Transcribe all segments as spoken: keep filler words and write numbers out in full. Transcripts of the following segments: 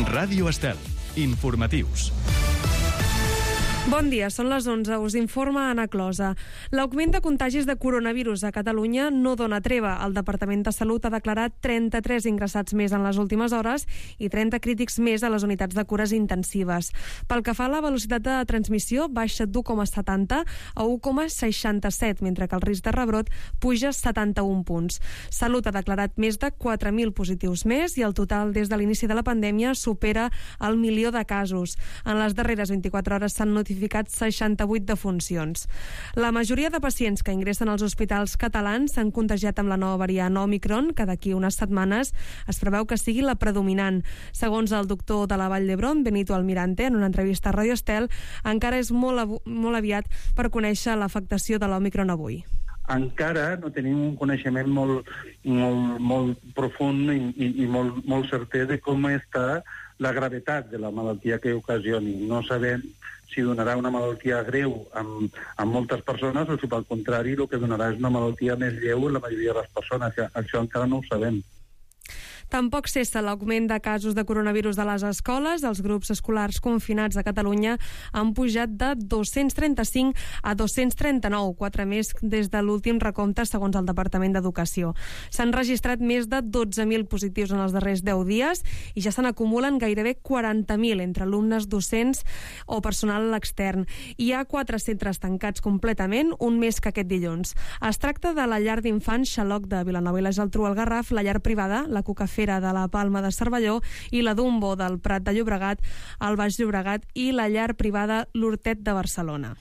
Ràdio Estel. Informatius. Bon dia, són les onze, us informa Anna Closa. L'augment de contagis de coronavirus a Catalunya no dona treva. El Departament de Salut ha declarat trenta-tres ingressats més en les últimes hores i trenta crítics més a les unitats de cures intensives. Pel que fa a la velocitat de transmissió, baixa d'u coma setanta a u coma seixanta-set, mentre que el risc de rebrot puja setanta-un punts. Salut ha declarat més de quatre mil positius més i el total des de l'inici de la pandèmia supera el milió de casos. En les darreres vint-i-quatre hores s'han notificat seixanta-vuit defuncions. La majoria de pacients que ingressen als hospitals catalans s'han contagiat amb la nova variant Omicron, que d'aquí unes setmanes es preveu que sigui la predominant. Segons el doctor de la Vall d'Hebron, Benito Almirante, en una entrevista a Ràdio Estel, encara és molt, molt aviat per conèixer l'afectació de l'Omicron avui. Encara no tenim un coneixement molt, molt, molt profund i, i, i molt, molt certer de com està la gravetat de la malaltia que ocasioni. No sabem si donarà una malaltia greu amb, amb moltes persones o si pel contrari el que donarà és una malaltia més lleu en la majoria de les persones. Això encara no ho sabem. Tampoc cessa l'augment de casos de coronavirus a les escoles. Els grups escolars confinats a Catalunya han pujat de dos-cents trenta-cinc a dos-cents trenta-nou, quatre més des de l'últim recompte, segons el Departament d'Educació. S'han registrat més de dotze mil positius en els darrers deu dies i ja se n'acumulen gairebé quaranta mil entre alumnes, docents o personal extern. Hi ha quatre centres tancats completament, un més que aquest dilluns. Es tracta de la llar d'infants Xaloc de Vilanova i la Geltrú al Garraf, la llar privada, la Cucafera de la Palma de Cervelló i la Dumbo del Prat de Llobregat, al Baix Llobregat i la llar privada l'Hortet de Barcelona.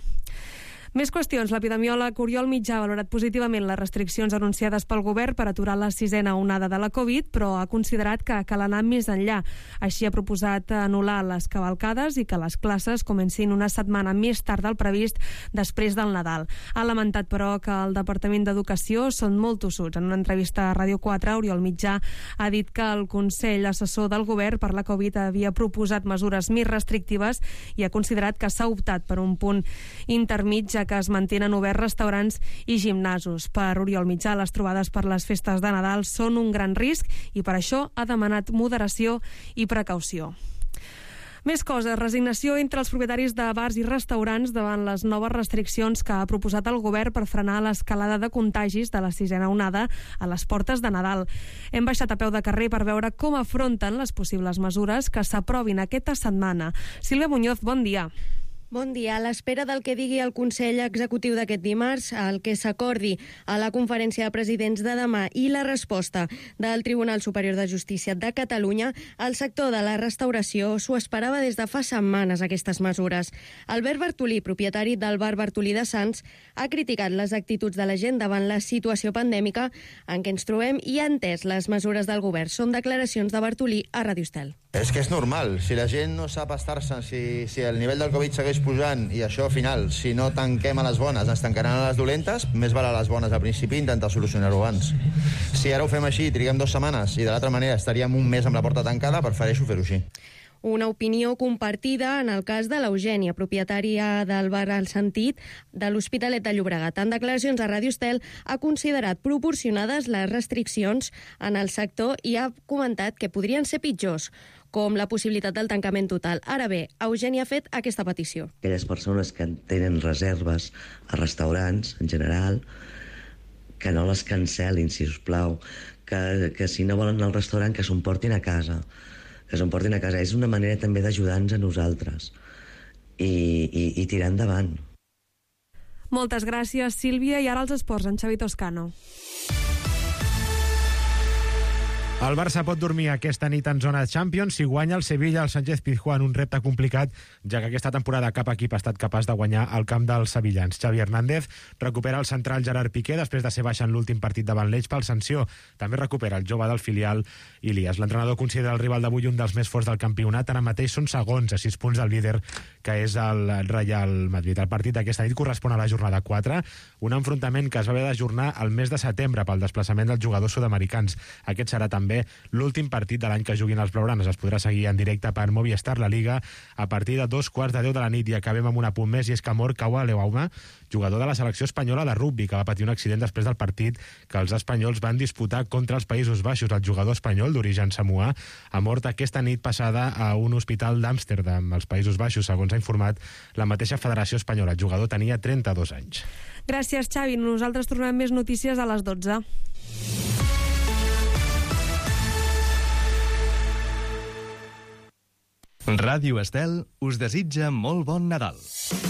Més qüestions. L'epidemiòleg Oriol Mitjà ha valorat positivament les restriccions anunciades pel govern per aturar la sisena onada de la Covid, però ha considerat que cal anar més enllà. Així ha proposat anul·lar les cavalcades i que les classes comencin una setmana més tard del previst després del Nadal. Ha lamentat, però, que el Departament d'Educació són molt tossuts. En una entrevista a Ràdio quatre, Oriol Mitjà ha dit que el Consell Assessor del Govern per la Covid havia proposat mesures més restrictives i ha considerat que s'ha optat per un punt intermig, ja que es mantenen oberts restaurants i gimnasos. Per Oriol Mitjà, les trobades per les festes de Nadal són un gran risc i per això ha demanat moderació i precaució. Més coses. Resignació entre els propietaris de bars i restaurants davant les noves restriccions que ha proposat el govern per frenar l'escalada de contagis de la sisena onada a les portes de Nadal. Hem baixat a peu de carrer per veure com afronten les possibles mesures que s'aprovin aquesta setmana. Sílvia Muñoz, bon dia. Bon dia. A l'espera del que digui el Consell Executiu d'aquest dimarts, el que s'acordi a la conferència de presidents de demà i la resposta del Tribunal Superior de Justícia de Catalunya, el sector de la restauració s'ho esperava des de fa setmanes, aquestes mesures. Albert Bartolí, propietari del bar Bartolí de Sants, ha criticat les actituds de la gent davant la situació pandèmica en què ens trobem i ha entès les mesures del govern. Són declaracions de Bartolí a Ràdio Estel. És que és normal. Si la gent no sap estar-se, si, si el nivell del Covid segueix pujant i això al final, si no tanquem a les bones, ens tancaran a les dolentes, més val a les bones al principi intentar solucionar-ho abans. Si ara ho fem així, triguem dues setmanes i de l'altra manera estaríem un mes amb la porta tancada, prefereixo fer-ho així. Una opinió compartida en el cas de l'Eugènia, propietària del bar al Sentit de l'Hospitalet de Llobregat. En declaracions a Ràdio Estel ha considerat proporcionades les restriccions en el sector i ha comentat que podrien ser pitjors, com la possibilitat del tancament total. Ara bé, Eugènia ha fet aquesta petició. Aquelles persones que tenen reserves a restaurants, en general, que no les cancel·lin, si us plau, que, que si no volen anar al restaurant, que s'ho emportin a casa, que s'ho emportin a casa. És una manera també d'ajudar-nos a nosaltres i, i, i tirar endavant. Moltes gràcies, Sílvia. I ara els esports, en Xavi Toscano. El Barça pot dormir aquesta nit en zona Champions si guanya el Sevilla al Sánchez-Pizjuán, un repte complicat, ja que aquesta temporada cap equip ha estat capaç de guanyar al camp dels sevillans. Xavi Hernández recupera el central Gerard Piqué després de ser baixa en l'últim partit davant l'Elx pel sanció. També recupera el jove del filial Ilias. L'entrenador considera el rival d'avui un dels més forts del campionat. Ara mateix són segons a sis punts del líder, que és el Real Madrid. El partit d'aquesta nit correspon a la jornada quatre, un enfrontament que es va haver d'ajornar al mes de setembre pel desplaçament dels jugadors sud-americans. Aquest serà també també l'últim partit de l'any que juguin els blaugranes. Es podrà seguir en directe per Movistar la Liga a partir de dos quarts de deu de la nit. I acabem amb un apunt més, i és que Amor Kawalewauma, jugador de la selecció espanyola de rugby, que va patir un accident després del partit que els espanyols van disputar contra els Països Baixos. El jugador espanyol d'origen samoà ha mort aquesta nit passada a un hospital d'Amsterdam, als Països Baixos, segons ha informat la mateixa Federació Espanyola. El jugador tenia trenta-dos anys. Gràcies, Xavi. Nosaltres tornem més notícies a les dotze. Ràdio Estel us desitja molt bon Nadal.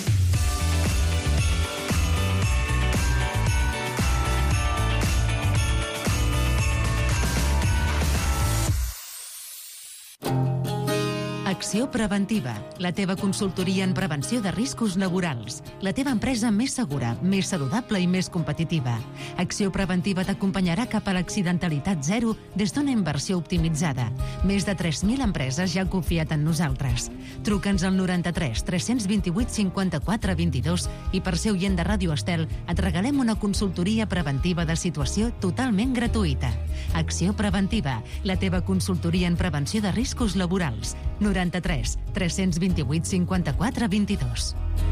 Acció Preventiva, la teva consultoria en prevenció de riscos laborals. La teva empresa més segura, més saludable i més competitiva. Acció Preventiva t'acompanyarà cap a l'accidentalitat zero des d'una inversió optimitzada. Més de tres mil empreses ja han confiat en nosaltres. Truca'ns al noranta-tres tres-cents vint-i-vuit cinquanta-quatre vint-i-dos i per ser oient de Ràdio Estel et regalem una consultoria preventiva de situació totalment gratuïta. Acció Preventiva, la teva consultoria en prevenció de riscos laborals. noranta-tres tres-cents vint-i-vuit cinquanta-quatre vint-i-dos.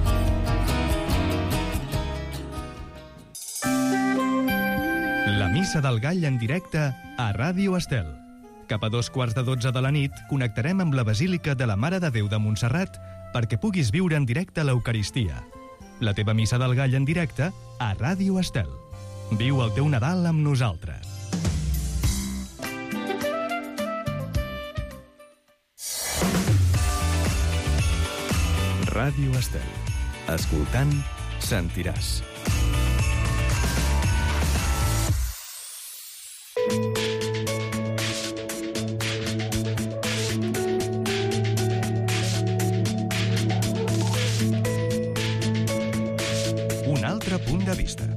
La Missa del Gall en directe a Ràdio Estel. Cap a dos quarts de dotze de la nit connectarem amb la Basílica de la Mare de Déu de Montserrat perquè puguis viure en directe l'Eucaristia. La teva Missa del Gall en directe a Ràdio Estel. Viu el teu Nadal amb nosaltres. Ràdio Estel. Escoltant, sentiràs. Un altre punt de vista.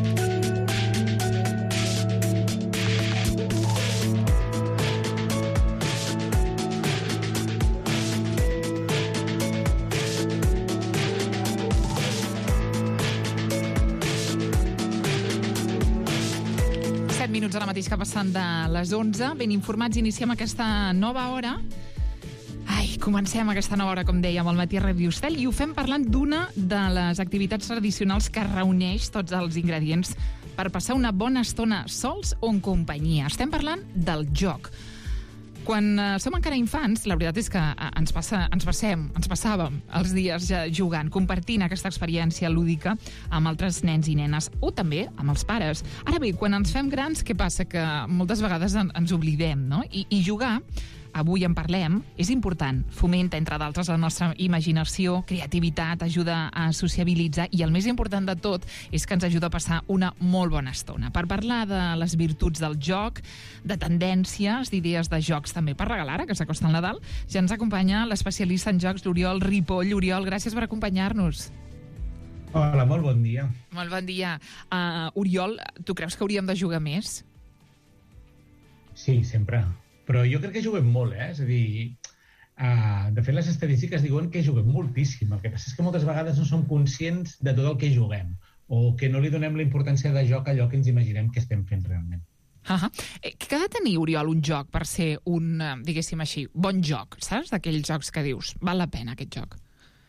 Minuts ara mateix que passen de les onze. Ben informats, iniciem aquesta nova hora. Ai, comencem aquesta nova hora, com dèiem, al matí a Ràdio Estel, i ho fem parlant d'una de les activitats tradicionals que reuneix tots els ingredients per passar una bona estona sols o en companyia. Estem parlant del joc. Quan uh, som encara infants, la veritat és que uh, ens, passa, ens passem, ens passàvem els dies uh, jugant, compartint aquesta experiència lúdica amb altres nens i nenes, o també amb els pares. Ara bé, quan ens fem grans, què passa? Que moltes vegades en, ens oblidem, no? I, i jugar, avui en parlem, és important. Fomenta, entre d'altres, la nostra imaginació, creativitat, ajuda a sociabilitzar i el més important de tot és que ens ajuda a passar una molt bona estona. Per parlar de les virtuts del joc, de tendències, d'idees de jocs també per regalar, ara que s'acosta el Nadal, ja ens acompanya l'especialista en jocs, l'Oriol Ripoll. Oriol, gràcies per acompanyar-nos. Hola, molt bon dia. Molt bon dia. Uh, Oriol, tu creus que hauríem de jugar més? Sí, sempre. Però jo crec que juguem molt, eh? És a dir, uh, de fet, les estadístiques diuen que juguem moltíssim. El que passa és que moltes vegades no som conscients de tot el que juguem o que no li donem la importància de joc a allò que ens imaginem que estem fent realment. Uh -huh. eh, què ha de tenir, Oriol, un joc per ser un, uh, diguéssim així, bon joc, saps? D'aquells jocs que dius, val la pena aquest joc.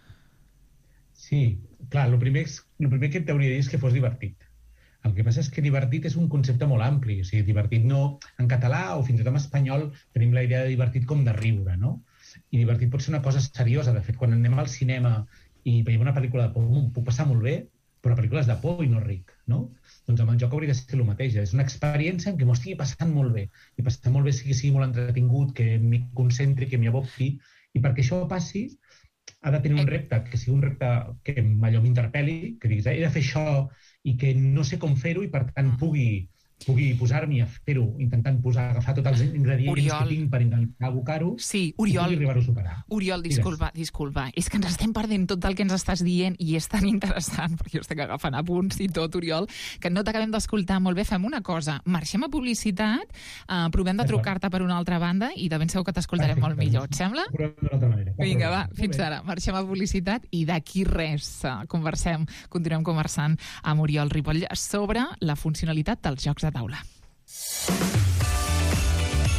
Sí, clar, el primer, el primer que et t'hauria de dir és que fos divertit. El que passa és que divertit és un concepte molt ampli. O sigui, divertit no... En català o fins i tot en espanyol tenim la idea de divertit com de riure, no? I divertit pot ser una cosa seriosa. De fet, quan anem al cinema i veiem una pel·lícula de por, m'ho puc passar molt bé, però la pel·lícula és de por i no ric, no? Doncs amb el joc hauria de ser el mateix. És una experiència en què m'ho estigui passant molt bé. I passar molt bé sigui, sigui molt entretingut, que m'hi concentri, que m'hi aboqui. I perquè això passi, ha de tenir un repte, que sigui un repte que allò m'interpel·li, que diguis, he de fer això i que no sé com fer-ho i, per tant, pugui, pugui posar-m'hi a fer-ho, intentant posar, agafar tots els ingredients Oriol. que tinc per intentar abocar-ho sí, Oriol, i pugui arribar-ho a superar. Oriol, disculpa, disculpa. És que ens estem perdent tot el que ens estàs dient i és tan interessant, perquè jo estic agafant apunts i tot, Oriol, que no t'acabem d'escoltar molt bé. Fem una cosa, marxem a publicitat, uh, provem de trucar-te per una altra banda i de ben segur que t'escoltarem molt millor. Et sembla? Provem d'una altra manera. Vinga, va, fins ara. Marxem a publicitat i d'aquí res uh, conversem, continuem conversant amb Oriol Ripoll sobre la funcionalitat dels jocs de taula.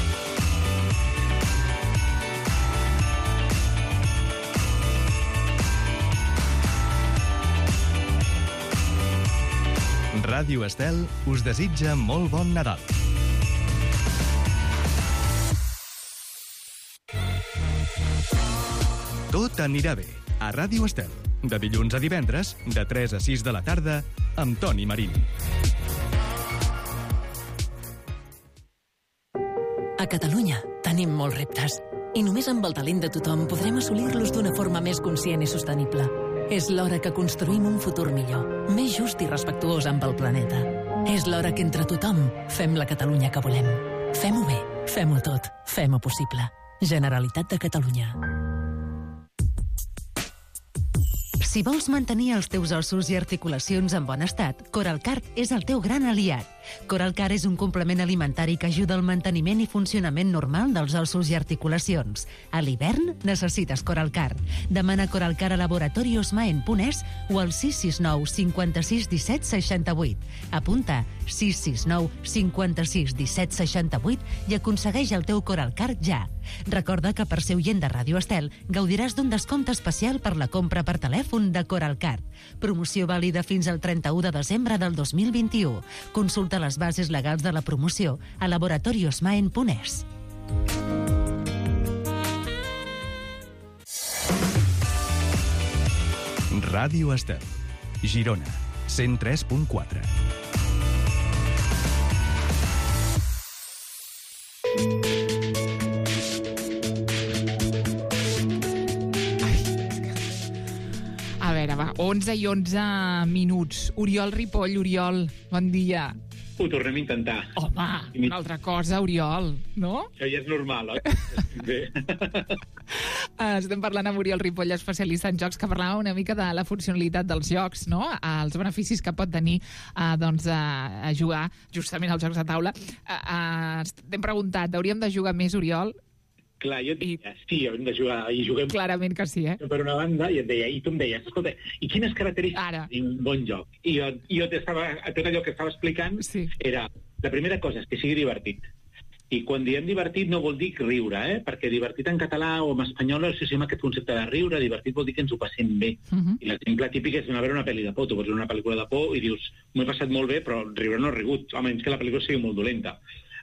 Ràdio Estel us desitja molt bon Nadal. Tot anirà bé a Ràdio Estel, de dilluns a divendres, de tres a sis de la tarda, amb Toni Marín. A Catalunya tenim molts reptes i només amb el talent de tothom podrem assolir-los d'una forma més conscient i sostenible. És l'hora que construïm un futur millor, més just i respectuós amb el planeta. És l'hora que entre tothom fem la Catalunya que volem. Fem-ho bé, fem-ho tot, fem-ho possible. Generalitat de Catalunya. Si vols mantenir els teus ossos i articulacions en bon estat, Coralcart és el teu gran aliat. Coralcart és un complement alimentari que ajuda al manteniment i funcionament normal dels ossos i articulacions. A l'hivern necessites Coralcart. Demana Coralcart a laboratoriosmaen.es o al sis sis nou cinquanta-sis disset seixanta-vuit. Apunta sis sis nou cinquanta-sis disset seixanta-vuit i aconsegueix el teu Coralcart ja. Recorda que per ser oient de Ràdio Estel gaudiràs d'un descompte especial per la compra per telèfon de Coralcart. Promoció vàlida fins al trenta-u de desembre del dos mil vint-i-u. Consulta les bases legals de la promoció a laboratoriosmaen.es. Ràdio Estel, Girona, cent tres punt quatre. A veure, va, onze i onze minuts. Oriol Ripoll, Oriol, bon dia. Ho tornem a intentar. Home, una altra cosa, Oriol, no? Això ja és normal, oi? Bé. Estem parlant amb Oriol Ripoll, especialista en jocs, que parlava una mica de la funcionalitat dels jocs, no? Els beneficis que pot tenir eh, doncs, a, a jugar justament als jocs de taula. Eh, eh, T'hem preguntat, hauríem de jugar més, Oriol? Clar, jo et deia, sí, hem de jugar, i juguem... Clarament que sí, eh? Per una banda, i et deia, i tu em deies, escolta, i quines característiques d'un bon joc? I jo, jo t'estava, tot allò que estava explicant sí. era, la primera cosa és que sigui divertit. I quan diem divertit no vol dir riure, eh? Perquè divertit en català o en espanyol associem aquest concepte de riure, divertit vol dir que ens ho passem bé. Uh-huh. I l'exemple típic és anar a veure una pel·li de por. Tu pots veure una pel·lícula de por i dius, m'ho he passat molt bé, però riure no he rigut, a menys que la pel·lícula sigui molt dolenta.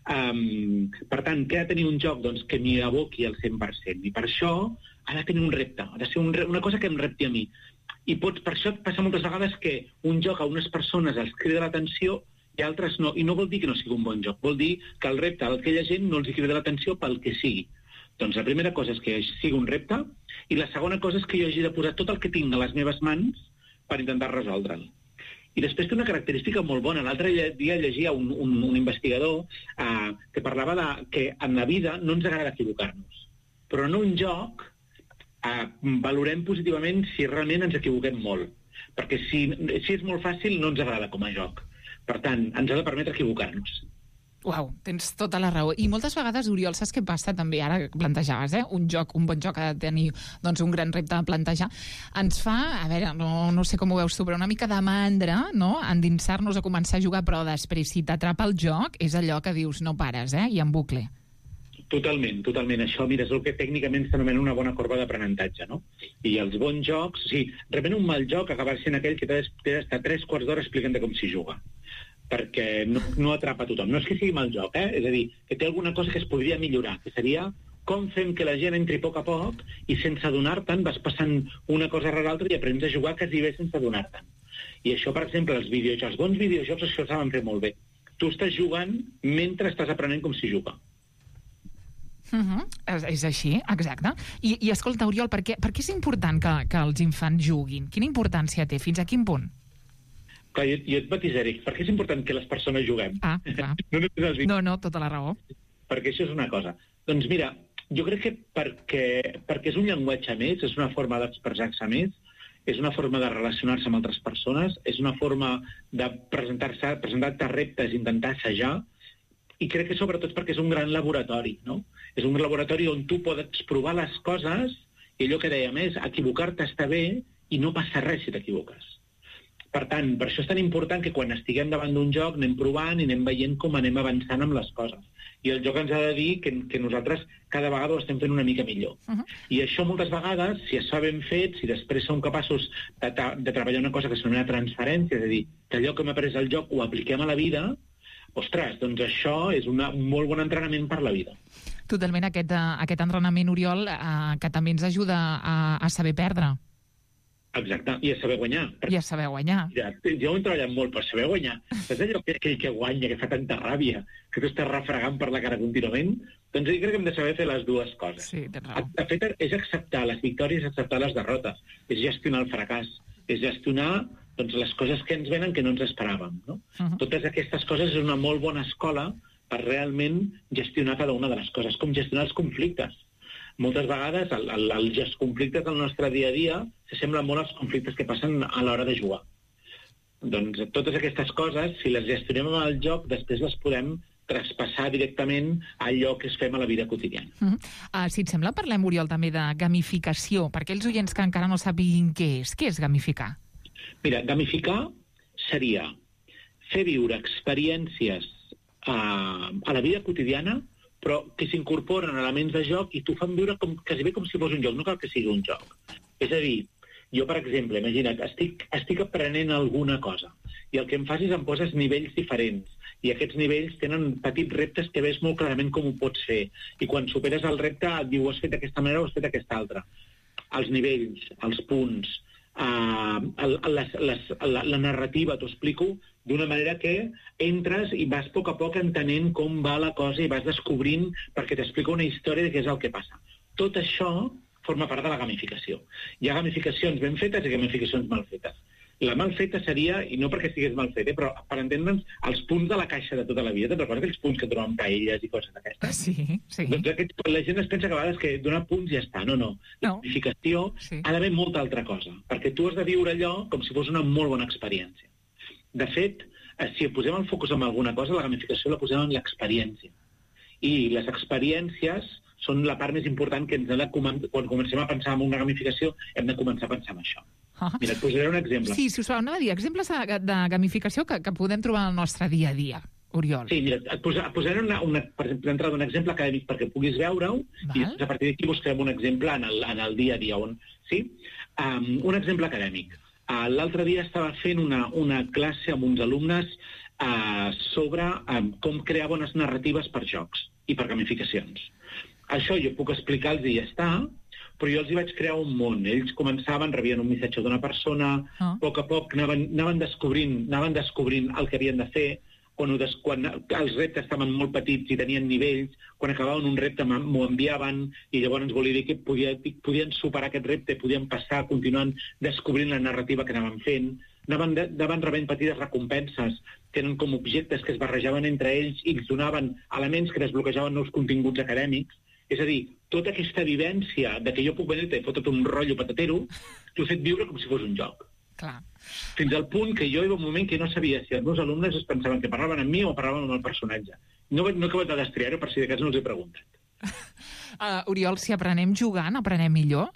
Um, per tant, què ha de tenir un joc? Doncs que m'hi aboqui al cent per cent. I per això ha de tenir un repte, ha de ser un re una cosa que em repti a mi. I pots, per això passa moltes vegades que un joc a unes persones els crida l'atenció i altres no. I no vol dir que no sigui un bon joc, vol dir que el repte a aquella gent no els crida l'atenció pel que sigui. Doncs la primera cosa és que sigui un repte i la segona cosa és que jo hagi de posar tot el que tinc a les meves mans per intentar resoldre'l. I després té una característica molt bona. L'altre dia llegia un, un, un investigador eh, que parlava de que en la vida no ens agrada equivocar-nos. Però en un joc eh, valorem positivament si realment ens equivoquem molt. Perquè si, si és molt fàcil no ens agrada com a joc. Per tant, ens ha de permetre equivocar-nos. Uau, tens tota la raó. I moltes vegades, Oriol, saps què passa també? Ara plantejaves, eh? Un joc, un bon joc ha de tenir doncs, un gran repte a plantejar. Ens fa, a veure, no, no sé com ho veus tu, però una mica de mandra, no?, endinsar-nos a començar a jugar, però després, si t'atrapa el joc, és allò que dius, no pares, eh?, i en bucle. Totalment, totalment. Això, mira, és el que tècnicament s'anomena una bona corba d'aprenentatge, no? I els bons jocs, o sigui, realment un mal joc acaba sent aquell que t'ha d'estar tres quarts d'hora explicant com s'hi juga, perquè no, no atrapa tothom. No és que sigui mal joc, eh? És a dir, que té alguna cosa que es podria millorar, que seria com fem que la gent entri a poc a poc i sense adonar-te'n vas passant una cosa rere l'altra i aprens a jugar quasi bé sense adonar-te'n. I això, per exemple, els videojocs, els bons videojocs, això ho saben fer molt bé. Tu estàs jugant mentre estàs aprenent com s'hi juga. Uh-huh. és, és així, exacte. I, i escolta, Oriol, per què, per què és important que, que els infants juguin? Quina importància té? Fins a quin punt? Clar, jo, jo et batisaré. Per què és important que les persones juguem? Ah, clar. no, no, no, tota la raó. Perquè això és una cosa. Doncs mira, jo crec que perquè, perquè és un llenguatge més, és una forma d'expressar-se més, és una forma de relacionar-se amb altres persones, és una forma de presentar-se, presentar-te reptes, intentar assajar, i crec que sobretot perquè és un gran laboratori, no? És un laboratori on tu pots provar les coses, i allò que dèiem és, equivocar-te està bé i no passa res si t'equivoques. Per tant, per això és tan important que quan estiguem davant d'un joc anem provant i anem veient com anem avançant amb les coses. I el joc ens ha de dir que, que nosaltres cada vegada ho estem fent una mica millor. Uh-huh. I això moltes vegades, si es fa ben fet, si després som capaços de, de treballar una cosa que s'anomena transferència, és a dir, que allò que hem après al joc ho apliquem a la vida, ostres, doncs això és una, un molt bon entrenament per la vida. Totalment, aquest, aquest entrenament, Oriol, eh, que també ens ajuda a, a saber perdre. Exacte, i a saber guanyar. I a saber guanyar. Ja, jo he treballat molt per saber guanyar. Saps allò que aquell que guanya, que fa tanta ràbia, que tu estàs refregant per la cara contínuament? Doncs jo crec que hem de saber fer les dues coses. Sí, tens raó. De fet, és acceptar les victòries, acceptar les derrotes, és gestionar el fracàs, és gestionar doncs, les coses que ens venen que no ens esperàvem. No? Uh-huh. Totes aquestes coses és una molt bona escola per realment gestionar cada una de les coses, com gestionar els conflictes. Moltes vegades el, el, els conflictes del nostre dia a dia s'assemblen molt als conflictes que passen a l'hora de jugar. Doncs totes aquestes coses, si les gestionem amb el joc, després les podem traspassar directament a allò que es fem a la vida quotidiana. Uh -huh. uh, si et sembla, parlem, Oriol, també de gamificació, per aquells oients que encara no sàpiguin què és. Què és gamificar? Mira, gamificar seria fer viure experiències uh, a la vida quotidiana, però que s'incorporen elements de joc i t'ho fan viure com, quasi bé com si fos un joc, no cal que sigui un joc. És a dir, jo, per exemple, imagina't, estic, estic aprenent alguna cosa i el que em fas és em poses nivells diferents i aquests nivells tenen petits reptes que veus molt clarament com ho pots fer i quan superes el repte et diu ho has fet d'aquesta manera o has fet d'aquesta altra. Els nivells, els punts, uh, el, les, les, la, la narrativa, t'ho explico d'una manera que entres i vas a poc a poc entenent com va la cosa i vas descobrint perquè t'explica una història de què és el que passa. Tot això forma part de la gamificació. Hi ha gamificacions ben fetes i gamificacions mal fetes. La mal feta seria, i no perquè estigués mal fet, eh, però per entendre'ns, els punts de la caixa de tota la vida. Te'n recordes aquells punts que trobem paelles i coses d'aquestes? Sí, sí. Doncs aquests, la gent es pensa que a vegades que donar punts ja està. No, no. La no. gamificació sí. ha d'haver molta altra cosa, perquè tu has de viure allò com si fos una molt bona experiència. De fet, si posem el focus en alguna cosa, la gamificació la posem en l'experiència. I les experiències són la part més important que ens ha de començar. Quan comencem a pensar en una gamificació, hem de començar a pensar en això. Ah. Mira, et posaré un exemple. Sí, si us plau, anava a dir exemples de, de gamificació que, que podem trobar al nostre dia a dia, Oriol. Sí, mira, et, posa, et posaré una, una, per exemple, d'entrada un exemple acadèmic perquè puguis veure-ho i a partir d'aquí buscarem un exemple en el, en el dia a dia. On, sí? Um, un exemple acadèmic. Uh, L'altre dia estava fent una, una classe amb uns alumnes uh, sobre um, com crear bones narratives per jocs i per gamificacions. Això jo puc explicar-los i ja està, però jo els hi vaig crear un món. Ells començaven, rebien un missatge d'una persona, oh. a poc a poc anaven, anaven, descobrint, anaven descobrint el que havien de fer, quan, ho des, quan els reptes estaven molt petits i tenien nivells, quan acabaven un repte m'ho enviaven i llavors ens volia dir que podia, podien superar aquest repte, podien passar, continuant descobrint la narrativa que anaven fent, anaven, de, anaven rebent petites recompenses, que eren com objectes que es barrejaven entre ells i els donaven elements que desbloquejaven nous continguts acadèmics. És a dir, tota aquesta vivència de que jo puc venir-te i fotre't un rotllo patatero, t'ho he fet viure com si fos un joc. Clar. Fins al punt que jo hi va un moment que no sabia si els meus alumnes es pensaven que parlaven amb mi o parlaven amb el personatge. No, no he acabat de destriar-ho per si de cas no els he preguntat. Uh, Oriol, si aprenem jugant, aprenem millor?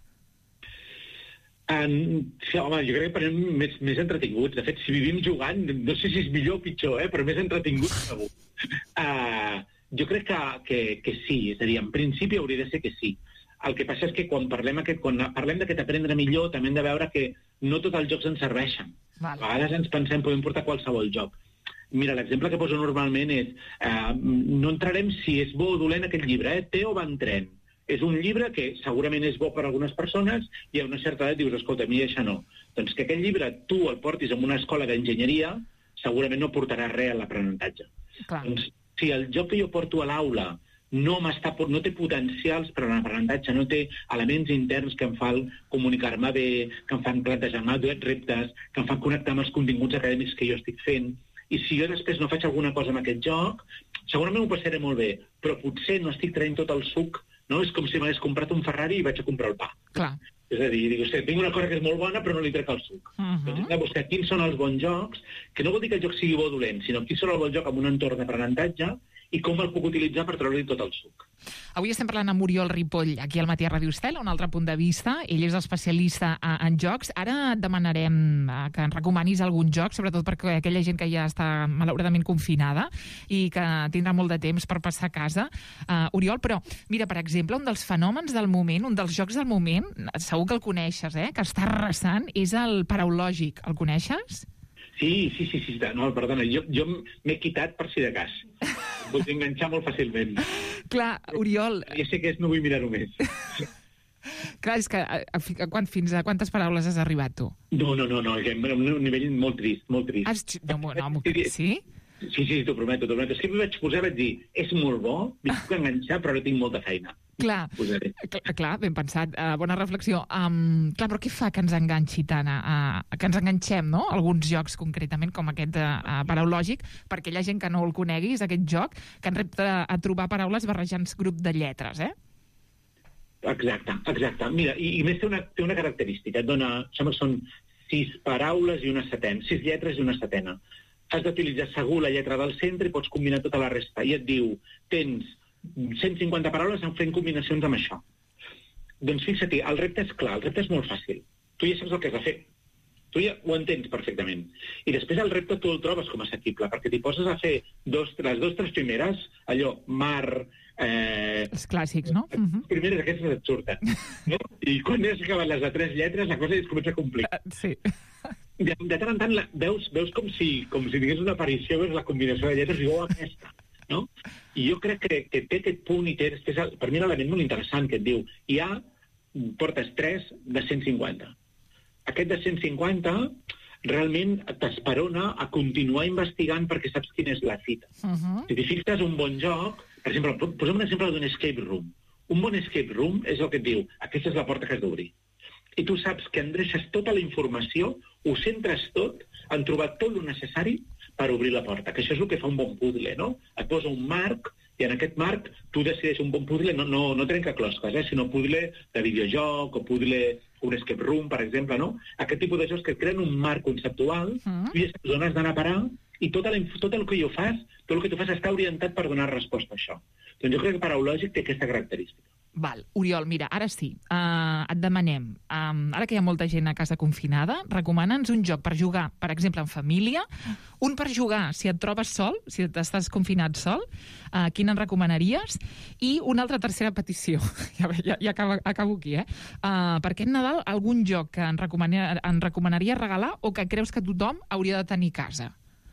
Um, sí, home, jo crec que aprenem més, més entretinguts. De fet, si vivim jugant, no sé si és millor o pitjor, eh, però més entretinguts segur. Uh, jo crec que, que, que sí, és a dir, en principi hauria de ser que sí. El que passa és que quan parlem, aquest, quan parlem d'aquest aprendre millor també hem de veure que no tots els jocs ens serveixen. Vale. A vegades ens pensem, podem portar qualsevol joc. Mira, l'exemple que poso normalment és eh, no entrarem si és bo o dolent aquest llibre, eh? Té o va en tren. És un llibre que segurament és bo per a algunes persones i a una certa edat dius, escolta, a mi això no. Doncs que aquest llibre tu el portis en una escola d'enginyeria segurament no portarà res a l'aprenentatge. Doncs si el joc que jo porto a l'aula no, no té potencials per a l'aprenentatge, no té elements interns que em fan comunicar-me bé, que em fan plantejar-me reptes, que em fan connectar amb els continguts acadèmics que jo estic fent, i si jo després no faig alguna cosa amb aquest joc, segurament ho passaré molt bé, però potser no estic traient tot el suc, no? És com si m'hagués comprat un Ferrari i vaig a comprar el pa. Clar. És a dir, dic, tinc una cosa que és molt bona però no li trec el suc. Uh-huh. Doncs hem de buscar quins són els bons jocs, que no vol dir que el joc sigui bo o dolent, sinó quins són el bon joc amb un entorn d'aprenentatge i com el puc utilitzar per treure-li tot el suc. Avui estem parlant amb Oriol Ripoll, aquí al Matí a Ràdio Estel, un altre punt de vista. Ell és especialista en jocs. Ara et demanarem que ens recomanis algun joc, sobretot perquè aquella gent que ja està malauradament confinada i que tindrà molt de temps per passar a casa. Uh, Oriol, però, mira, per exemple, un dels fenòmens del moment, un dels jocs del moment, segur que el coneixes, eh?, que està arrasant, és el Paraulògic. El coneixes? Sí, sí, sí, sí. No, perdona, jo, jo m'he quitat per si de cas. Vull enganxar molt fàcilment. Clar, Oriol... Ja sé que és, no vull mirar-ho més. Clar, és que a, a, a, quan, fins a quantes paraules has arribat, tu? No, no, no, no, a un nivell molt trist, molt trist. Has... No, no, no, sí? Sí, sí, t'ho prometo, t'ho prometo. És que em vaig posar, vaig dir, és molt bo, m'hi puc enganxar, però no tinc molta feina. Clar, clar, clar, ben pensat, uh, bona reflexió. Um, clar, però què fa que ens enganxi tant, a, a, que ens enganxem, no?, alguns jocs concretament, com aquest uh, uh, Paraulògic, perquè hi ha gent que no el conegui, és aquest joc que ens repta a trobar paraules barrejant grup de lletres, eh? Exacte, exacte. Mira, i, i més té una, té una característica, et dona, sembla que són sis paraules i una setena, sis lletres i una setena. Has d'utilitzar segur la lletra del centre i pots combinar tota la resta. I et diu, tens cent cinquanta paraules en fent combinacions amb això. Doncs fixa't, el repte és clar, el repte és molt fàcil. Tu ja saps el que has de fer. Tu ja ho entens perfectament. I després el repte tu el trobes com a assequible, perquè t'hi poses a fer dos, les dues tres primeres, allò, mar... Eh... Els clàssics, no? Les primeres aquestes et surten. No? I quan has acabat les de tres lletres, la cosa es comença a complicar. Uh, sí. De, de tant en tant la, veus, veus com si com si tingués una aparició, veus la combinació de lletres i diu, oh, aquesta, no? I jo crec que, que té aquest punt i té, és el, per mi un element molt interessant que et diu, hi ha, portes tres de cent cinquanta. Aquest de cent cinquanta realment t'esperona a continuar investigant perquè saps quina és la fita. Uh-huh. Si t'hi fixes un bon joc, per exemple, posem un exemple d'un escape room. Un bon escape room és el que et diu, aquesta és la porta que has d'obrir. I tu saps que endreces tota la informació, ho centres tot, han trobat tot el necessari per obrir la porta, que això és el que fa un bon puzzle, no? Et posa un marc, i en aquest marc tu decideixes un bon puzzle, no, no, no trenca closques, eh? Sinó puzzle de videojoc, o puzzle, un escape room, per exemple, no? Aquest tipus de jocs que creen un marc conceptual, mm. tu ja saps on has d'anar a parar, i tot, la, tot el que jo fas, tot el que tu fas està orientat per donar resposta a això. Doncs jo crec que Paraulògic té aquesta característica. Val, Oriol, mira, ara sí, uh, et demanem, um, ara que hi ha molta gent a casa confinada, recomana'ns un joc per jugar, per exemple, en família, un per jugar si et trobes sol, si estàs confinat sol, uh, quin en recomanaries, i una altra tercera petició, ja, ja, ja acabo, acabo aquí, eh? Uh, per aquest Nadal, algun joc que en, recomanaria, en recomanaries regalar o que creus que tothom hauria de tenir a casa?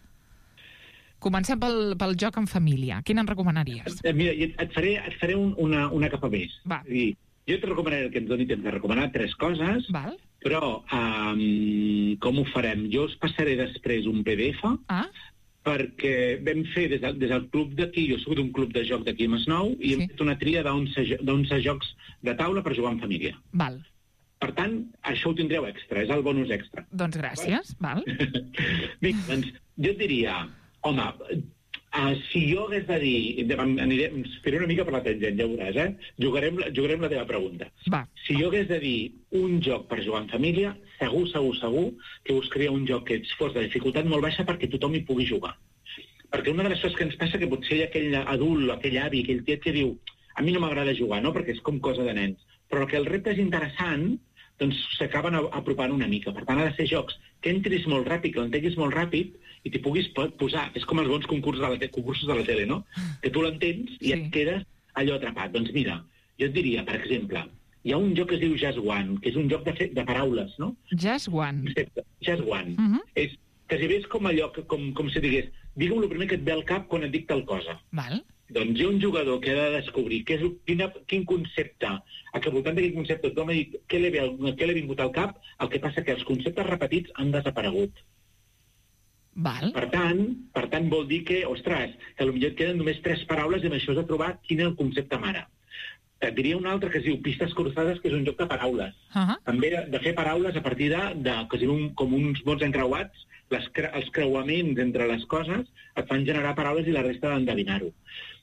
Comencem pel, pel joc en família. Quin en recomanaries? Mira, et faré, et faré un, una, una capa més. Va. És dir, jo et recomanaré que ens doni temps de recomanar tres coses, Val. Però um, com ho farem? Jo us passaré després un P D F, ah. perquè vam fer des, de, des del club d'aquí, jo he sigut un club de joc d'aquí a Masnou, i hem sí. fet una tria d'onze jocs de taula per jugar en família. Val. Per tant, això ho tindreu extra, és el bonus extra. Doncs gràcies, val. Bé, doncs jo et diria... Home, uh, si jo hagués de dir... Anirem, faré una mica per la tangent, ja veuràs, eh? Jugarem, jugarem la teva pregunta. Va. Si jo hagués de dir un joc per jugar en família, segur, segur, segur que buscaria un joc que fos de dificultat molt baixa perquè tothom hi pugui jugar. Perquè una de les coses que ens passa que potser hi ha aquell adult, aquell avi, aquell tiet que diu a mi no m'agrada jugar, no?, perquè és com cosa de nens. Però que el repte és interessant, doncs s'acaben apropant una mica. Per tant, ha de ser jocs que entris molt ràpid, que l'entenguis molt ràpid, i t'hi puguis posar. És com els bons concursos de la, concursos de la tele, no? Que tu l'entens i sí. et quedes allò atrapat. Doncs mira, jo et diria, per exemple, hi ha un joc que es diu Just One, que és un joc de, fe, de paraules, no? Just One. Just One. Uh -huh. És, quasi bé és com allò, que, com, com si digués, digue'm el primer que et ve al cap quan et dic tal cosa. Val. Doncs hi ha un jugador que ha de descobrir què és, quina, quin concepte, a que voltant d'aquest concepte tothom ha dit què l'he vingut al cap, el que passa que els conceptes repetits han desaparegut. Val. Per tant, per tant, vol dir que, ostres, que potser et queden només tres paraules i amb això has de trobar quin és el concepte mare. Et diria un altre que es diu Pistes Cruzadas, que és un joc de paraules. Uh -huh. També de, de fer paraules a partir de, de que es diu com uns mots encreuats, les, els creuaments entre les coses et fan generar paraules i la resta d'endevinar-ho.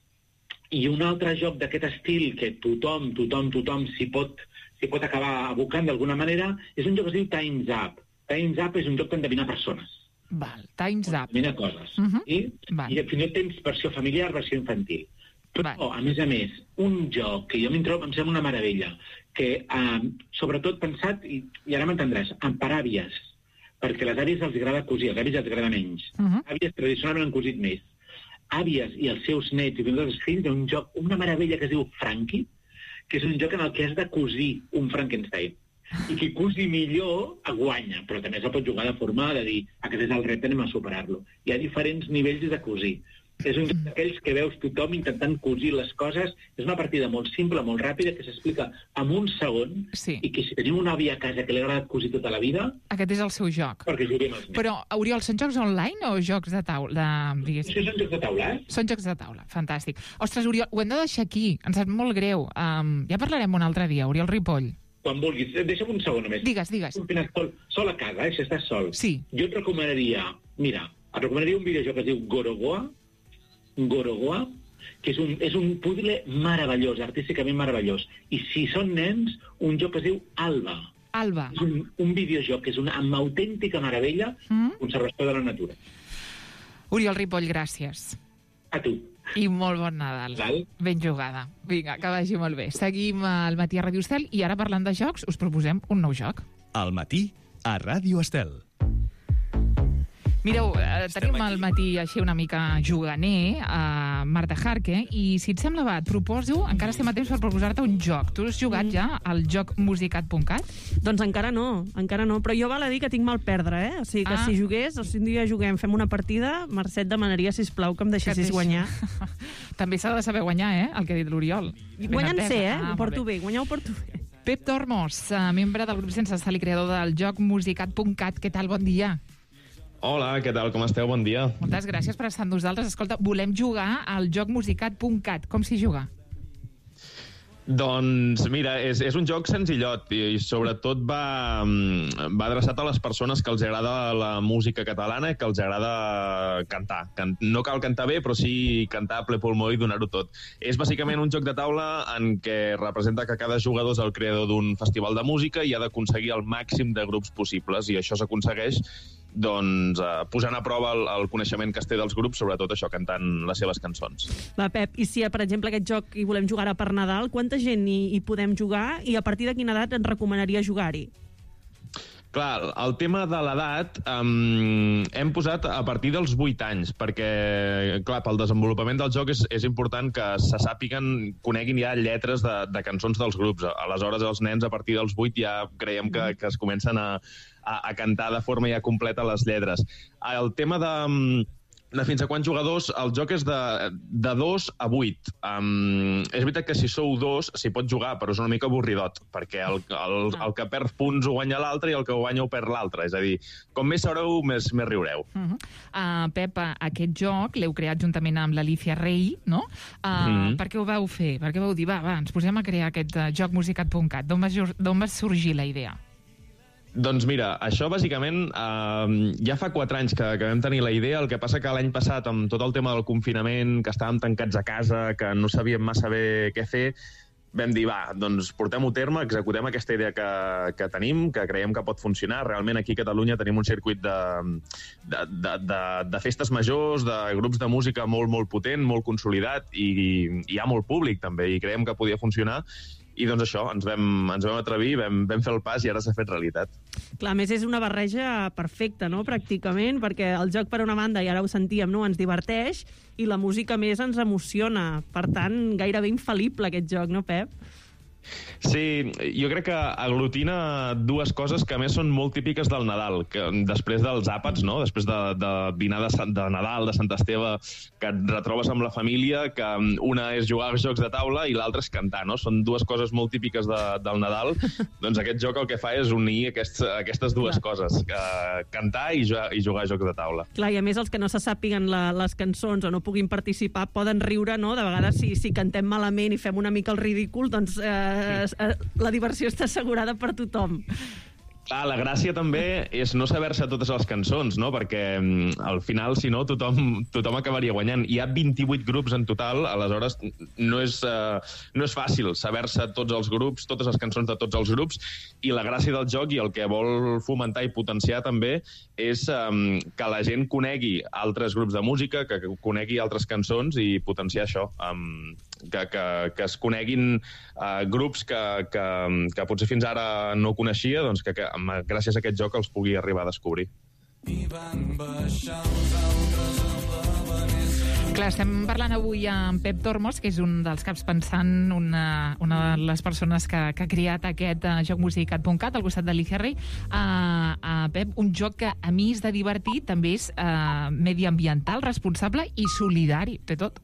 I un altre joc d'aquest estil que tothom, tothom, tothom s'hi pot, s'hi pot acabar abocant d'alguna manera és un joc que es diu Time's Up. Time's Up és un joc d'endevinar persones. Val, Time's Up. Mira coses. Uh -huh. I, I fins i tot tens versió familiar, versió infantil. Però, Val. a més a més, un joc que jo m'hi trobo, em sembla una meravella, que eh, sobretot pensat, i, i ara m'entendràs, per àvies, perquè les àvies els agrada cosir, als àvies els agrada menys. Uh -huh. Àvies tradicionalment han cosit més. Àvies i els seus nets i fins i tot els fills, hi ha un joc, una meravella que es diu Frankie, que és un joc en el que has de cosir un Frankenstein. I qui cosi millor guanya, però també se'l pot jugar de forma de dir aquest és el repte, anem a superar-lo. Hi ha diferents nivells de cosir. És un joc d'aquells que veus tothom intentant cosir les coses. És una partida molt simple, molt ràpida, que s'explica en un segon, sí. i que si teniu una àvia a casa que li ha agradat cosir tota la vida... Aquest és el seu joc. Perquè juguem els nens. Però, Oriol, són jocs online o jocs de taula? De... Sí, són jocs de taula, eh? Són jocs de taula, fantàstic. Ostres, Oriol, ho hem de deixar aquí, ens sap molt greu. Um, ja parlarem un altre dia, Oriol Ripoll. Quan vulguis. Deixa'm un segon només. Digues, digues. Un final sol, sol a casa, eh, si estàs sol. Sí. Jo et recomanaria... Mira, et recomanaria un videojoc que es diu Gorogoa, Gorogoa, que és un, és un puzzle meravellós, artísticament meravellós. I si són nens, un joc que es diu Alba. Alba. És un, un videojoc que és una amb autèntica meravella, mm? conservació de la natura. Oriol Ripoll, gràcies. A tu. I molt bon Nadal. Val. Ben jugada. Vinga, que vagi molt bé. Seguim al Matí a Ràdio Estel i ara, parlant de jocs, us proposem un nou joc. Al Matí a Ràdio Estel. Mireu, eh, tenim al matí així una mica juganer, a Marta Jarque, i si et sembla, va, et proposo, encara estem a temps per proposar-te un joc. Tu has jugat mm. ja al joc musicat punt cat? Doncs encara no, encara no, però jo val a dir que tinc mal perdre, eh? O sigui que ah. si jugués, o si un dia juguem, fem una partida, Mercè et demanaria, sisplau, que em deixessis guanyar. També s'ha de saber guanyar, eh?, el que ha dit l'Oriol. Guanyant sé, eh? Ah, ho porto bé, guanyar ho porto bé. Pep Tormos, membre del grup Sense Estal i creador del joc musicat punt cat, què tal? Bon dia. Hola, què tal? Com esteu? Bon dia. Moltes gràcies per estar amb nosaltres. Escolta, volem jugar al joc musicat punt cat. Com s'hi juga? Doncs mira, és, és un joc senzillot i, i sobretot va, va adreçat a les persones que els agrada la música catalana i que els agrada cantar. Can, no cal cantar bé, però sí cantar a ple pulmó i donar-ho tot. És bàsicament un joc de taula en què representa que cada jugador és el creador d'un festival de música i ha d'aconseguir el màxim de grups possibles, i això s'aconsegueix doncs, eh, posant a prova el, el coneixement que es té dels grups, sobretot això, cantant les seves cançons. Va, Pep, i si, per exemple, aquest joc hi volem jugar ara per Nadal, quanta gent hi, hi podem jugar i a partir de quina edat ens recomanaria jugar-hi? Clar, el tema de l'edat um, hem posat a partir dels vuit anys, perquè, clar, pel desenvolupament del joc és, és important que se sàpiguen, coneguin ja lletres de, de cançons dels grups. Aleshores, els nens, a partir dels vuit, ja creiem que, que es comencen a, a, a cantar de forma ja completa les lletres. El tema de... de fins a quants jugadors, el joc és de, de dos a vuit. Um, és veritat que si sou dos s'hi pot jugar, però és una mica avorridot, perquè el, el, el que perd punts ho guanya l'altre i el que ho guanya ho perd l'altre. És a dir, com més sabreu, més, més riureu. Uh -huh. uh, Pep, aquest joc l'heu creat juntament amb l'Alicia Rey, no? Uh, uh -huh. Per què ho vau fer? Per què vau dir, va, va, ens posem a crear aquest uh, joc musicat punt cat? D'on va, d'on va sorgir la idea? Doncs mira, això bàsicament eh, ja fa quatre anys que, que vam tenir la idea. El que passa que l'any passat, amb tot el tema del confinament, que estàvem tancats a casa, que no sabíem massa bé què fer, vam dir, va, doncs portem-ho a terme, executem aquesta idea que, que tenim, que creiem que pot funcionar. Realment aquí a Catalunya tenim un circuit de, de, de, de, de festes majors, de grups de música molt, molt potent, molt consolidat, i, i hi ha molt públic també, i creiem que podia funcionar. I doncs això, ens vam, ens vam atrevir, vam, vam fer el pas i ara s'ha fet realitat. Clar, a més és una barreja perfecta, no?, pràcticament, perquè el joc, per una banda, i ara ho sentíem, no?, ens diverteix, i la música més ens emociona. Per tant, gairebé infal·lible aquest joc, no, Pep? Sí, jo crec que aglutina dues coses que a més són molt típiques del Nadal, que després dels àpats, no?, després de, de dinar de, de Nadal, de Sant Esteve, que et retrobes amb la família, que una és jugar als jocs de taula i l'altra és cantar, no? Són dues coses molt típiques de, del Nadal. Doncs aquest joc el que fa és unir aquests, aquestes dues Clar. coses, que cantar i jugar, i jugar a jocs de taula. Clar, i a més els que no se sàpiguen la, les cançons o no puguin participar poden riure, no?, de vegades si, si cantem malament i fem una mica el ridícul, doncs... Eh, la diversió està assegurada per tothom. Clar, la gràcia també és no saber-se totes les cançons, no? Perquè al final, si no, tothom, tothom acabaria guanyant. Hi ha vint-i-vuit grups en total, aleshores no és, uh, no és fàcil saber-se tots els grups, totes les cançons de tots els grups, i la gràcia del joc i el que vol fomentar i potenciar també és um, que la gent conegui altres grups de música, que conegui altres cançons i potenciar això. Um, que, que, que es coneguin uh, grups que, que, que potser fins ara no coneixia, doncs que, que gràcies a aquest joc els pugui arribar a descobrir. I van baixar els altres amb la Vanessa. Clar, estem parlant avui amb Pep Tormos, que és un dels caps pensant, una, una de les persones que, que ha creat aquest uh, joc musicat punt cat al costat de l'I Harry. Uh, uh, Pep, un joc que a mi és de divertir, també és uh, mediambiental, responsable i solidari, té tot.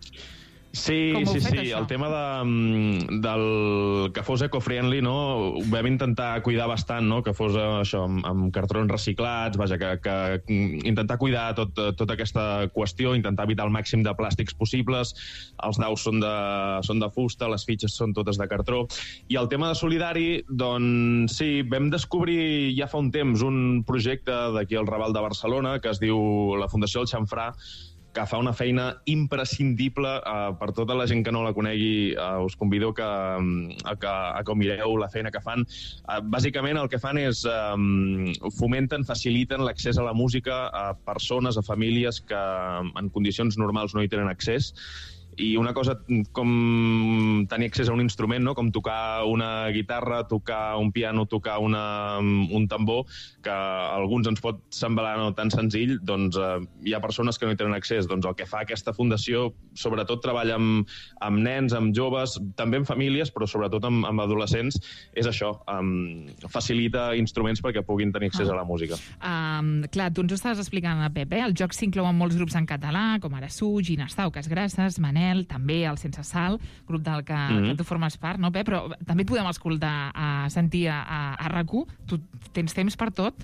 Sí, sí, sí. Això? El tema de, del que fos eco-friendly, no? Ho vam intentar cuidar bastant, no? Que fos això, amb, amb cartrons reciclats, vaja, que, que intentar cuidar tot, tota aquesta qüestió, intentar evitar el màxim de plàstics possibles. Els daus són de, són de fusta, les fitxes són totes de cartró. I el tema de solidari, doncs sí, vam descobrir ja fa un temps un projecte d'aquí al Raval de Barcelona que es diu la Fundació El Xamfrà, que fa una feina imprescindible uh, per tota la gent que no la conegui. Uh, us convido que, a, que, a que mireu la feina que fan. Uh, bàsicament el que fan és um, fomenten, faciliten l'accés a la música a persones, a famílies que en condicions normals no hi tenen accés. I una cosa com tenir accés a un instrument, no? Com tocar una guitarra, tocar un piano, tocar una, un tambor, que a alguns ens pot semblar no tan senzill, doncs eh, hi ha persones que no hi tenen accés. Doncs el que fa aquesta fundació, sobretot treballa amb, amb nens, amb joves, també amb famílies, però sobretot amb, amb adolescents, és això, um, facilita instruments perquè puguin tenir accés ah. a la música. Um, clar, tu ens ho estaves explicant, Pep, eh? El joc s'inclou en molts grups en català, com ara Suig, Ginestau, Casgrasses, Manel, també el Sense Sal, grup del que, mm-hmm. que tu formes part, no, Pep? Però també et podem escoltar, a sentir a, a RAC u. Tu tens temps per tot?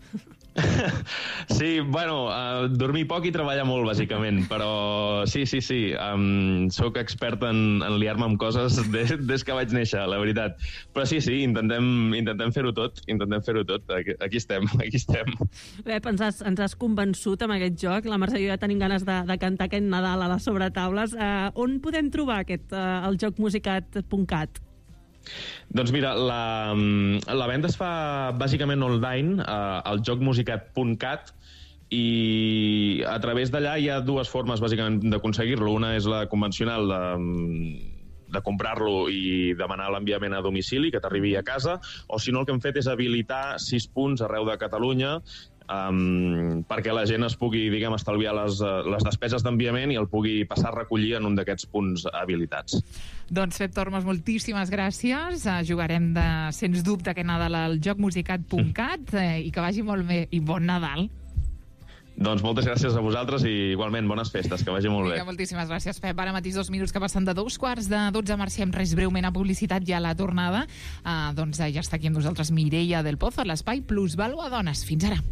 Sí, bueno, uh, dormir poc i treballar molt, bàsicament, però sí, sí, sí, um, soc expert en, en liar-me amb coses des, des que vaig néixer, la veritat. Però sí, sí, intentem, intentem fer-ho tot, intentem fer-ho tot. Aquí, aquí estem, aquí estem. Bé, ens has, ens has convençut amb aquest joc. La Mercè i jo ja tenim ganes de, de cantar aquest Nadal a les sobretaules. Uh, on podem trobar aquest, uh, el joc musicat punt cat? Doncs mira, la, la venda es fa bàsicament online eh, al joc musicat punt cat i a través d'allà hi ha dues formes bàsicament d'aconseguir-lo. Una és la convencional de, de comprar-lo i demanar l'enviament a domicili, que t'arribi a casa, o si no el que hem fet és habilitar sis punts arreu de Catalunya Um, perquè la gent es pugui, diguem, estalviar les, les despeses d'enviament i el pugui passar a recollir en un d'aquests punts habilitats. Doncs, Pep Tormos, moltíssimes gràcies. Uh, jugarem, de, sens dubte, aquest Nadal al joc musicat punt cat eh, i que vagi molt bé i bon Nadal. Doncs moltes gràcies a vosaltres i igualment bones festes, que vagi molt bé. Vinga, moltíssimes gràcies, Pep. Ara mateix dos minuts que passen de dos quarts de dotze. Marxem res breument a publicitat ja a la tornada. Uh, doncs uh, ja està aquí amb nosaltres Mireia del Pozo a l'espai Plusvàlua Dones. Fins ara.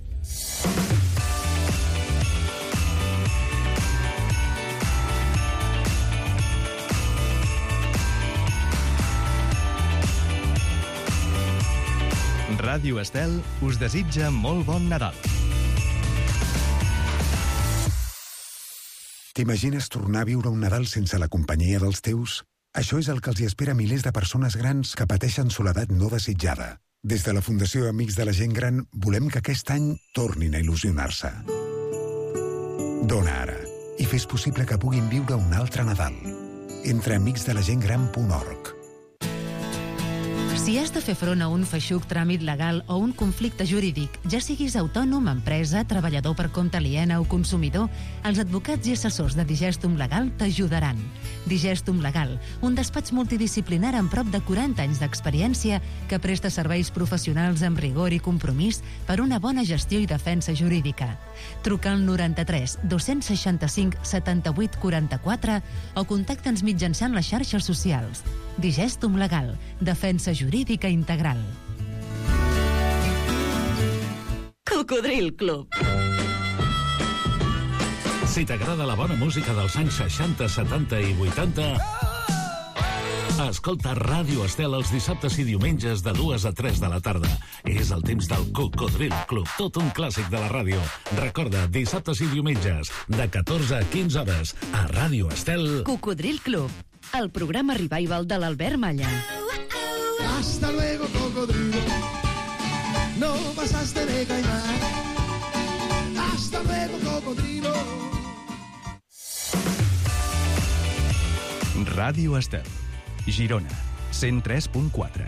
Ràdio Estel us desitja molt bon Nadal. T'imagines tornar a viure un Nadal sense la companyia dels teus? Això és el que els hi espera a milers de persones grans que pateixen soledat no desitjada. Des de la Fundació Amics de la Gent Gran volem que aquest any tornin a il·lusionar-se. Dona ara i fes possible que puguin viure un altre Nadal. Entra a amics de la gent gran punt org. Si has de fer front a un feixuc tràmit legal o un conflicte jurídic, ja siguis autònom, empresa, treballador per compte aliena o consumidor, els advocats i assessors de Digestum Legal t'ajudaran. Digestum Legal, un despatx multidisciplinar amb prop de quaranta anys d'experiència que presta serveis professionals amb rigor i compromís per una bona gestió i defensa jurídica. Truca al noranta-tres dos-cents seixanta-cinc setanta-vuit quaranta-quatre o contacta'ns mitjançant les xarxes socials. Digestum Legal, defensa jurídica integral. Cocodril Club. Si t'agrada la bona música dels anys seixanta, setanta i vuitanta, Escolta Ràdio Estel els dissabtes i diumenges de dues a tres de la tarda. És el temps del Cocodril Club, tot un clàssic de la ràdio. Recorda, dissabtes i diumenges, de catorze a quinze hores, a Ràdio Estel. Cocodril Club, el programa revival de l'Albert Malla. Hasta luego, cocodrilo. No pasaste de caimán. Hasta luego, cocodrilo. Ràdio Estel, Girona, cent tres punt quatre.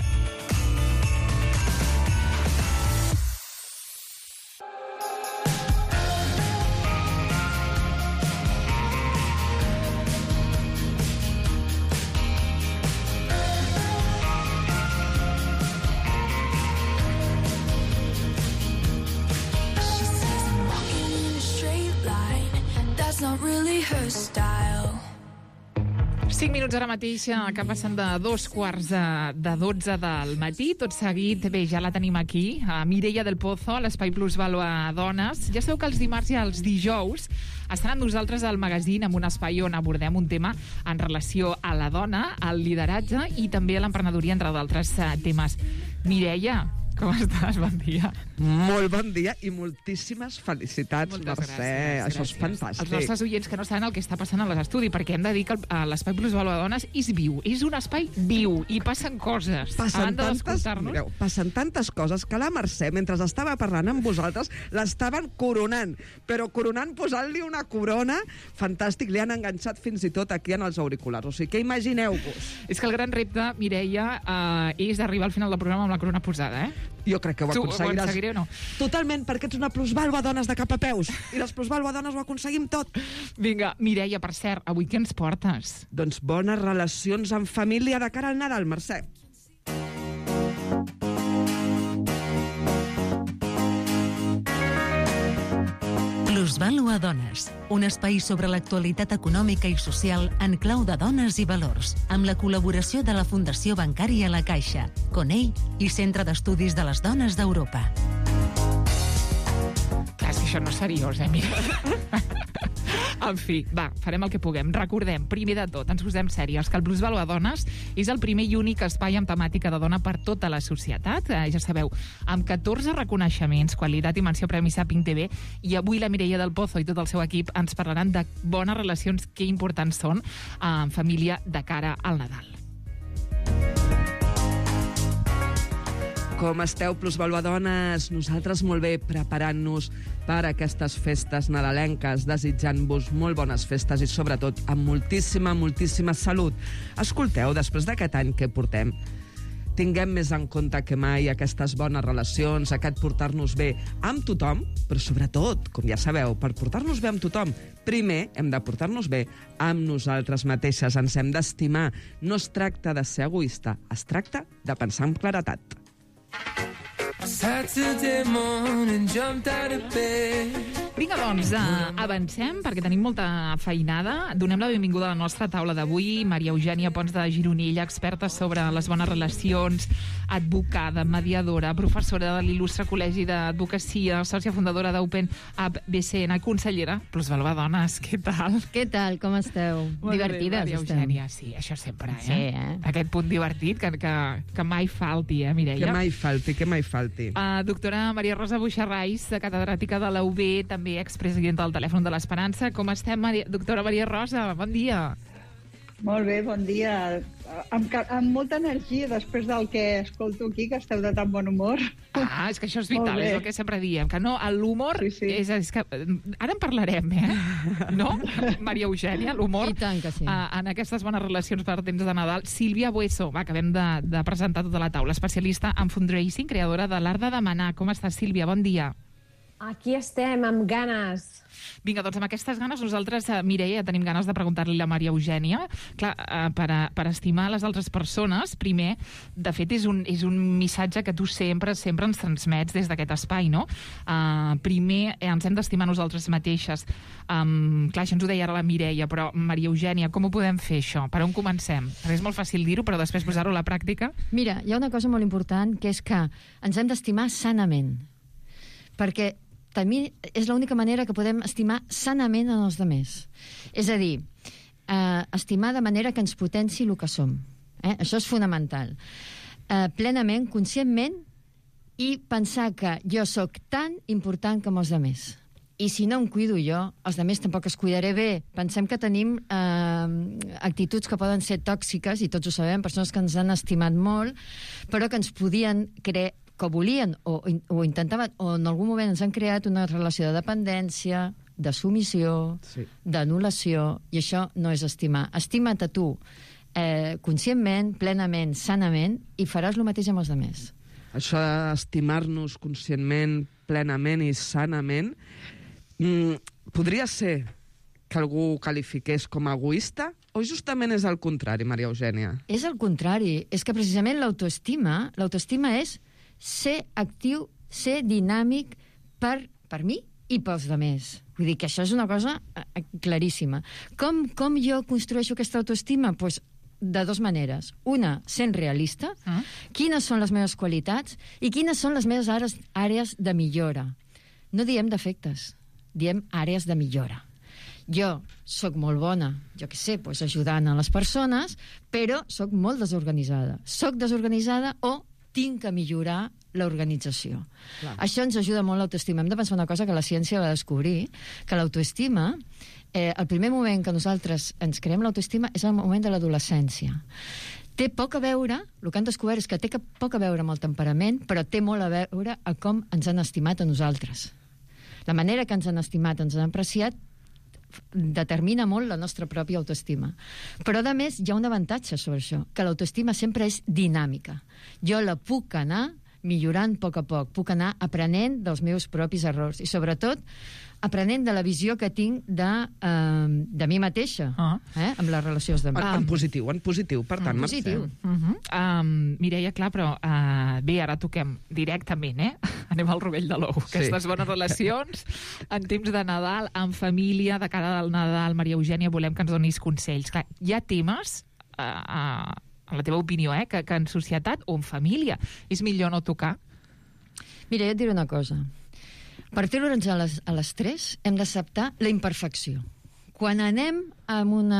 cinc minuts ara mateix, que passen de dos quarts de, de dotze del matí. Tot seguit, bé, ja la tenim aquí, a Mireia del Pozo, a l'Espai Plusvàlua Dones. Ja sabeu que els dimarts i els dijous estan amb nosaltres al magazín amb un espai on abordem un tema en relació a la dona, al lideratge i també a l'emprenedoria, entre d'altres temes. Mireia, com estàs? Bon dia. Molt bon dia i moltíssimes felicitats, Moltes Mercè. gràcies, Això és gràcies. fantàstic. Els nostres oients que no saben el que està passant a l'estudi, perquè hem de dir que el- l'Espai Plusvàlua Dones és viu, és un espai viu i passen coses. A Passen banda tantes, d'escoltar-nos. mireu, passen tantes coses que la Mercè, mentre estava parlant amb vosaltres, l'estaven coronant, però coronant posant-li una corona fantàstic. Li han enganxat fins i tot aquí en els auriculars. O sigui, que imagineu-vos. És que el gran repte, Mireia, eh, és arribar al final del programa amb la corona posada, eh? Jo crec que ho Tu ho aconseguiràs. aconseguiré o no? Totalment, perquè ets una plusvàlua dones de cap a peus. I les plusvàlua dones ho aconseguim tot. Vinga, Mireia, per cert, avui què ens portes? Doncs bones relacions en família de cara al Nadal, Mercè. Plusvàlua Dones, un espai sobre l'actualitat econòmica i social en clau de dones i valors, amb la col·laboració de la Fundació Bancària La Caixa, Conell i Centre d'Estudis de les Dones d'Europa. Clar, és que això no és seriós, eh, mira. En fi, va, farem el que puguem. Recordem, primer de tot, ens posem sèries, que el Plusvàlua Dones és el primer i únic espai amb temàtica de dona per tota la societat. Eh, ja sabeu, amb catorze reconeixements, qualitat i menció Premi Saping T V, i avui la Mireia del Pozo i tot el seu equip ens parlaran de bones relacions, que importants són en família de cara al Nadal. Com esteu, plusvàlua dones? Nosaltres molt bé, preparant-nos per aquestes festes nadalenques, desitjant-vos molt bones festes i, sobretot, amb moltíssima, moltíssima salut. Escolteu, després d'aquest any que portem, tinguem més en compte que mai aquestes bones relacions, aquest portar-nos bé amb tothom, però sobretot, com ja sabeu, per portar-nos bé amb tothom, primer hem de portar-nos bé amb nosaltres mateixes, ens hem d'estimar. No es tracta de ser egoista, es tracta de pensar amb claretat. Saturday morning, jumped out of bed. Vinga, doncs, uh, avancem, perquè tenim molta feinada. Donem la benvinguda a la nostra taula d'avui. Maria Eugènia Pons de Gironella, experta sobre les bones relacions, advocada, mediadora, professora de l'il·lustre Col·legi d'Advocacia, sòcia fundadora d'Open Up B C N, consellera Plusvàlua Dones. Què tal? Què tal? Com esteu? Molt Divertides, bé, Maria estem. Eugènia, sí, això sempre, eh? Sí, eh? Aquest punt divertit que, que, que mai falti, eh, Mireia? Que mai falti, que mai falti. Uh, doctora Maria Rosa Buixarrais, catedràtica de la U B, també expresidenta del Telèfon de l'Esperança. Com estem, Maria, doctora Maria Rosa? Bon dia. Molt bé, bon dia. Amb, ca- amb molta energia després del que escolto aquí, que esteu de tan bon humor. Ah, és que això és Molt vital, bé. és el que sempre diem, que no, l'humor sí, sí. És, és que, ara en parlarem, eh? No, Maria Eugènia, l'humor I tant que sí. uh, en aquestes bones relacions per temps de Nadal. Sílvia Bueso, va, acabem de, de presentar tota la taula, especialista en fundraising, creadora de l'Art de Demanar. Com estàs, Sílvia? Bon dia. Aquí estem, amb ganes. Vinga, doncs amb aquestes ganes nosaltres, eh, Mireia, tenim ganes de preguntar-li a la Maria Eugènia. Clar, eh, per, a, per estimar les altres persones, primer, de fet, és un, és un missatge que tu sempre, sempre ens transmets des d'aquest espai, no? Uh, primer, eh, ens hem d'estimar nosaltres mateixes. Um, clar, això ens ho deia ara la Mireia, però Maria Eugènia, com ho podem fer, això? Per on comencem? Perquè és molt fàcil dir-ho, però després posar-ho a la pràctica. Mira, hi ha una cosa molt important, que és que ens hem d'estimar sanament. Perquè també és l'única manera que podem estimar sanament en els altres. És a dir, eh, estimar de manera que ens potenci el que som. Eh? Això és fonamental. Eh, plenament, conscientment, i pensar que jo sóc tan important com els altres. I si no em cuido jo, els altres tampoc es cuidaré bé. Pensem que tenim eh, actituds que poden ser tòxiques, i tots ho sabem, persones que ens han estimat molt, però que ens podien crear, que volien o, o intentaven, o en algun moment ens han creat una relació de dependència, de submissió, sí. d'anul·lació, i això no és estimar. Estima't a tu eh, conscientment, plenament, sanament, i faràs el mateix amb els altres. Això d'estimar-nos conscientment, plenament i sanament, mm, podria ser que algú qualifiqués com a egoista o justament és el contrari, Maria Eugènia? És el contrari. És que precisament l'autoestima, l'autoestima és ser actiu, ser dinàmic per, per mi i pels altres. Vull dir que això és una cosa eh, claríssima. Com, com jo construeixo aquesta autoestima? Doncs pues, de dues maneres. Una, sent realista. Ah. Quines són les meves qualitats i quines són les meves àrees, àrees de millora. No diem defectes, diem àrees de millora. Jo sóc molt bona, jo què sé, doncs ajudant a les persones, però sóc molt desorganitzada. Soc desorganitzada o tinc que millorar l'organització. Clar. Això ens ajuda molt l'autoestima. Hem de pensar una cosa que la ciència va descobrir, que l'autoestima, eh, el primer moment que nosaltres ens creem l'autoestima és el moment de l'adolescència. Té poc a veure, el que han descobert és que té poc a veure amb el temperament, però té molt a veure a com ens han estimat a nosaltres. La manera que ens han estimat, ens han apreciat, determina molt la nostra pròpia autoestima. Però, a més, hi ha un avantatge sobre això, que l'autoestima sempre és dinàmica. Jo la puc anar millorant a poc a poc, puc anar aprenent dels meus propis errors i, sobretot, aprenent de la visió que tinc de, uh, de mi mateixa, ah. eh, amb les relacions de... En, en positiu, en positiu, per tant, en positiu. Uh -huh. um, Mireia, clar, però uh, bé, ara toquem directament, eh? Anem al rovell de l'ou. Sí. Aquestes bones relacions en temps de Nadal, en família, de cara al Nadal. Maria Eugènia, volem que ens donis consells. Clar, hi ha temes, uh, uh, en la teva opinió, eh, que, que en societat o en família és millor no tocar? Mira, jo et diré una cosa. Per treure'ns a l'estrès hem d'acceptar la imperfecció. Quan anem a un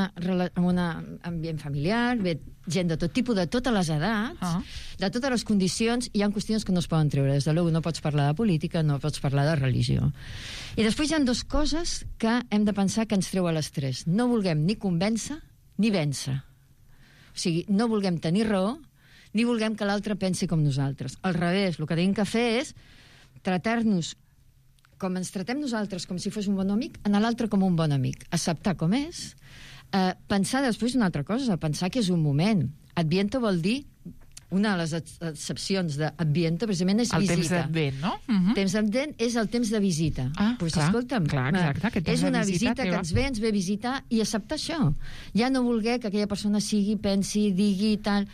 ambient familiar, ve gent de tot tipus, de totes les edats, ah. de totes les condicions, hi ha qüestions que no es poden treure. Des de l'u no pots parlar de política, no pots parlar de religió. I després hi ha dues coses que hem de pensar que ens treu a l'estrès. No vulguem ni convèncer ni vèncer. O sigui, no vulguem tenir raó ni vulguem que l'altre pensi com nosaltres. Al revés, el que tenim que fer és tratar-nos com ens tratem nosaltres com si fos un bon amic, en l'altre com un bon amic. Acceptar com és, eh, pensar després una altra cosa, pensar que és un moment. Adviento vol dir, una de les excepcions d'Adviento precisament és el visita. El temps d'Advent, no? Uh -huh. Temps d'Advent és el temps de visita. Ah, pues, clar, escolta'm, clar, exacte, és una visita, visita que va. ens ve, ens ve a visitar i acceptar això. Ja no voler que aquella persona sigui, pensi, digui, tal...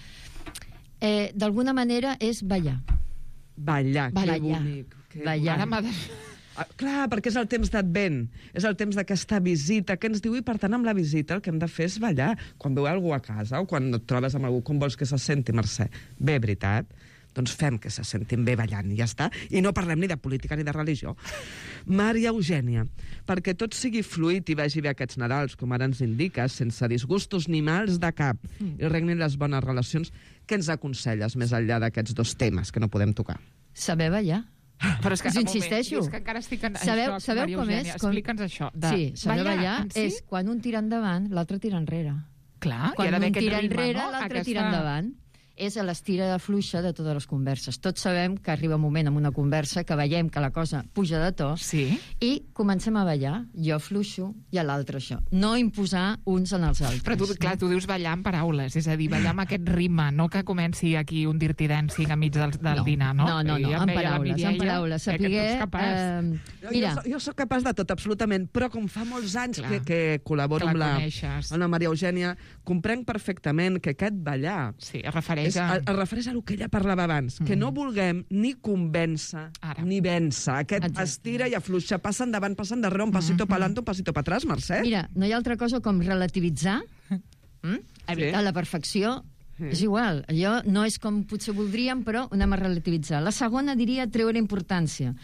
Eh, d'alguna manera és ballar. Ballar, ballar. que bonic. Que ballar. Bonic. Ah, clar, perquè és el temps d'Advent, és el temps d'aquesta visita que ens diu, i per tant amb la visita el que hem de fer és ballar. Quan veu algú a casa o quan et trobes amb algú, com vols que se senti, Mercè? Bé, veritat? Doncs fem que se sentin bé ballant, i ja està. I no parlem ni de política ni de religió. Maria Eugènia, perquè tot sigui fluid i vagi bé aquests Nadals, com ara ens indiques, sense disgustos ni mals de cap, mm. i regnin les bones relacions, què ens aconselles més enllà d'aquests dos temes que no podem tocar? Saber ballar. Però és que, Us insisteixo. És que encara estic en sabeu, això, sabeu Maria com Eugènia. és? Com... Explica'ns això. De sí, saber ballar, ballar si? és quan un tira endavant, l'altre tira enrere. Clar, quan hi ha d'haver un aquest tira ritme, enrere, no? l'altre Aquesta... tira endavant. És a l'estira de fluixa de totes les converses. Tots sabem que arriba un moment en una conversa que veiem que la cosa puja de to sí. i comencem a ballar. Jo fluixo i a l'altre això. No imposar uns en els altres. Però tu, clar, tu dius ballar amb paraules, és a dir, ballar amb aquest ritme, no que comenci aquí un dirty dancing enmig del, del no. dinar, no? No, no, no, amb paraules, amb paraules. Sapiguer... Eh, eh, mira. Jo, jo sóc capaç de tot, absolutament, però com fa molts anys que, que col·laboro que amb la, coneixes. amb la Maria Eugènia, comprenc perfectament que aquest ballar sí, es refereix és, a... Es refereix a el que ella parlava abans, mm. que no vulguem ni convèncer Ara. ni vèncer. Aquest Exacte. estira i afluixa, passa endavant, passa endarrere, un passito mm -hmm. pa'lante, un passito pa atrás, Mercè. Mira, no hi ha altra cosa com relativitzar mm? sí. a la perfecció. Sí. És igual, allò no és com potser voldríem, però anem a relativitzar. La segona diria treure importància.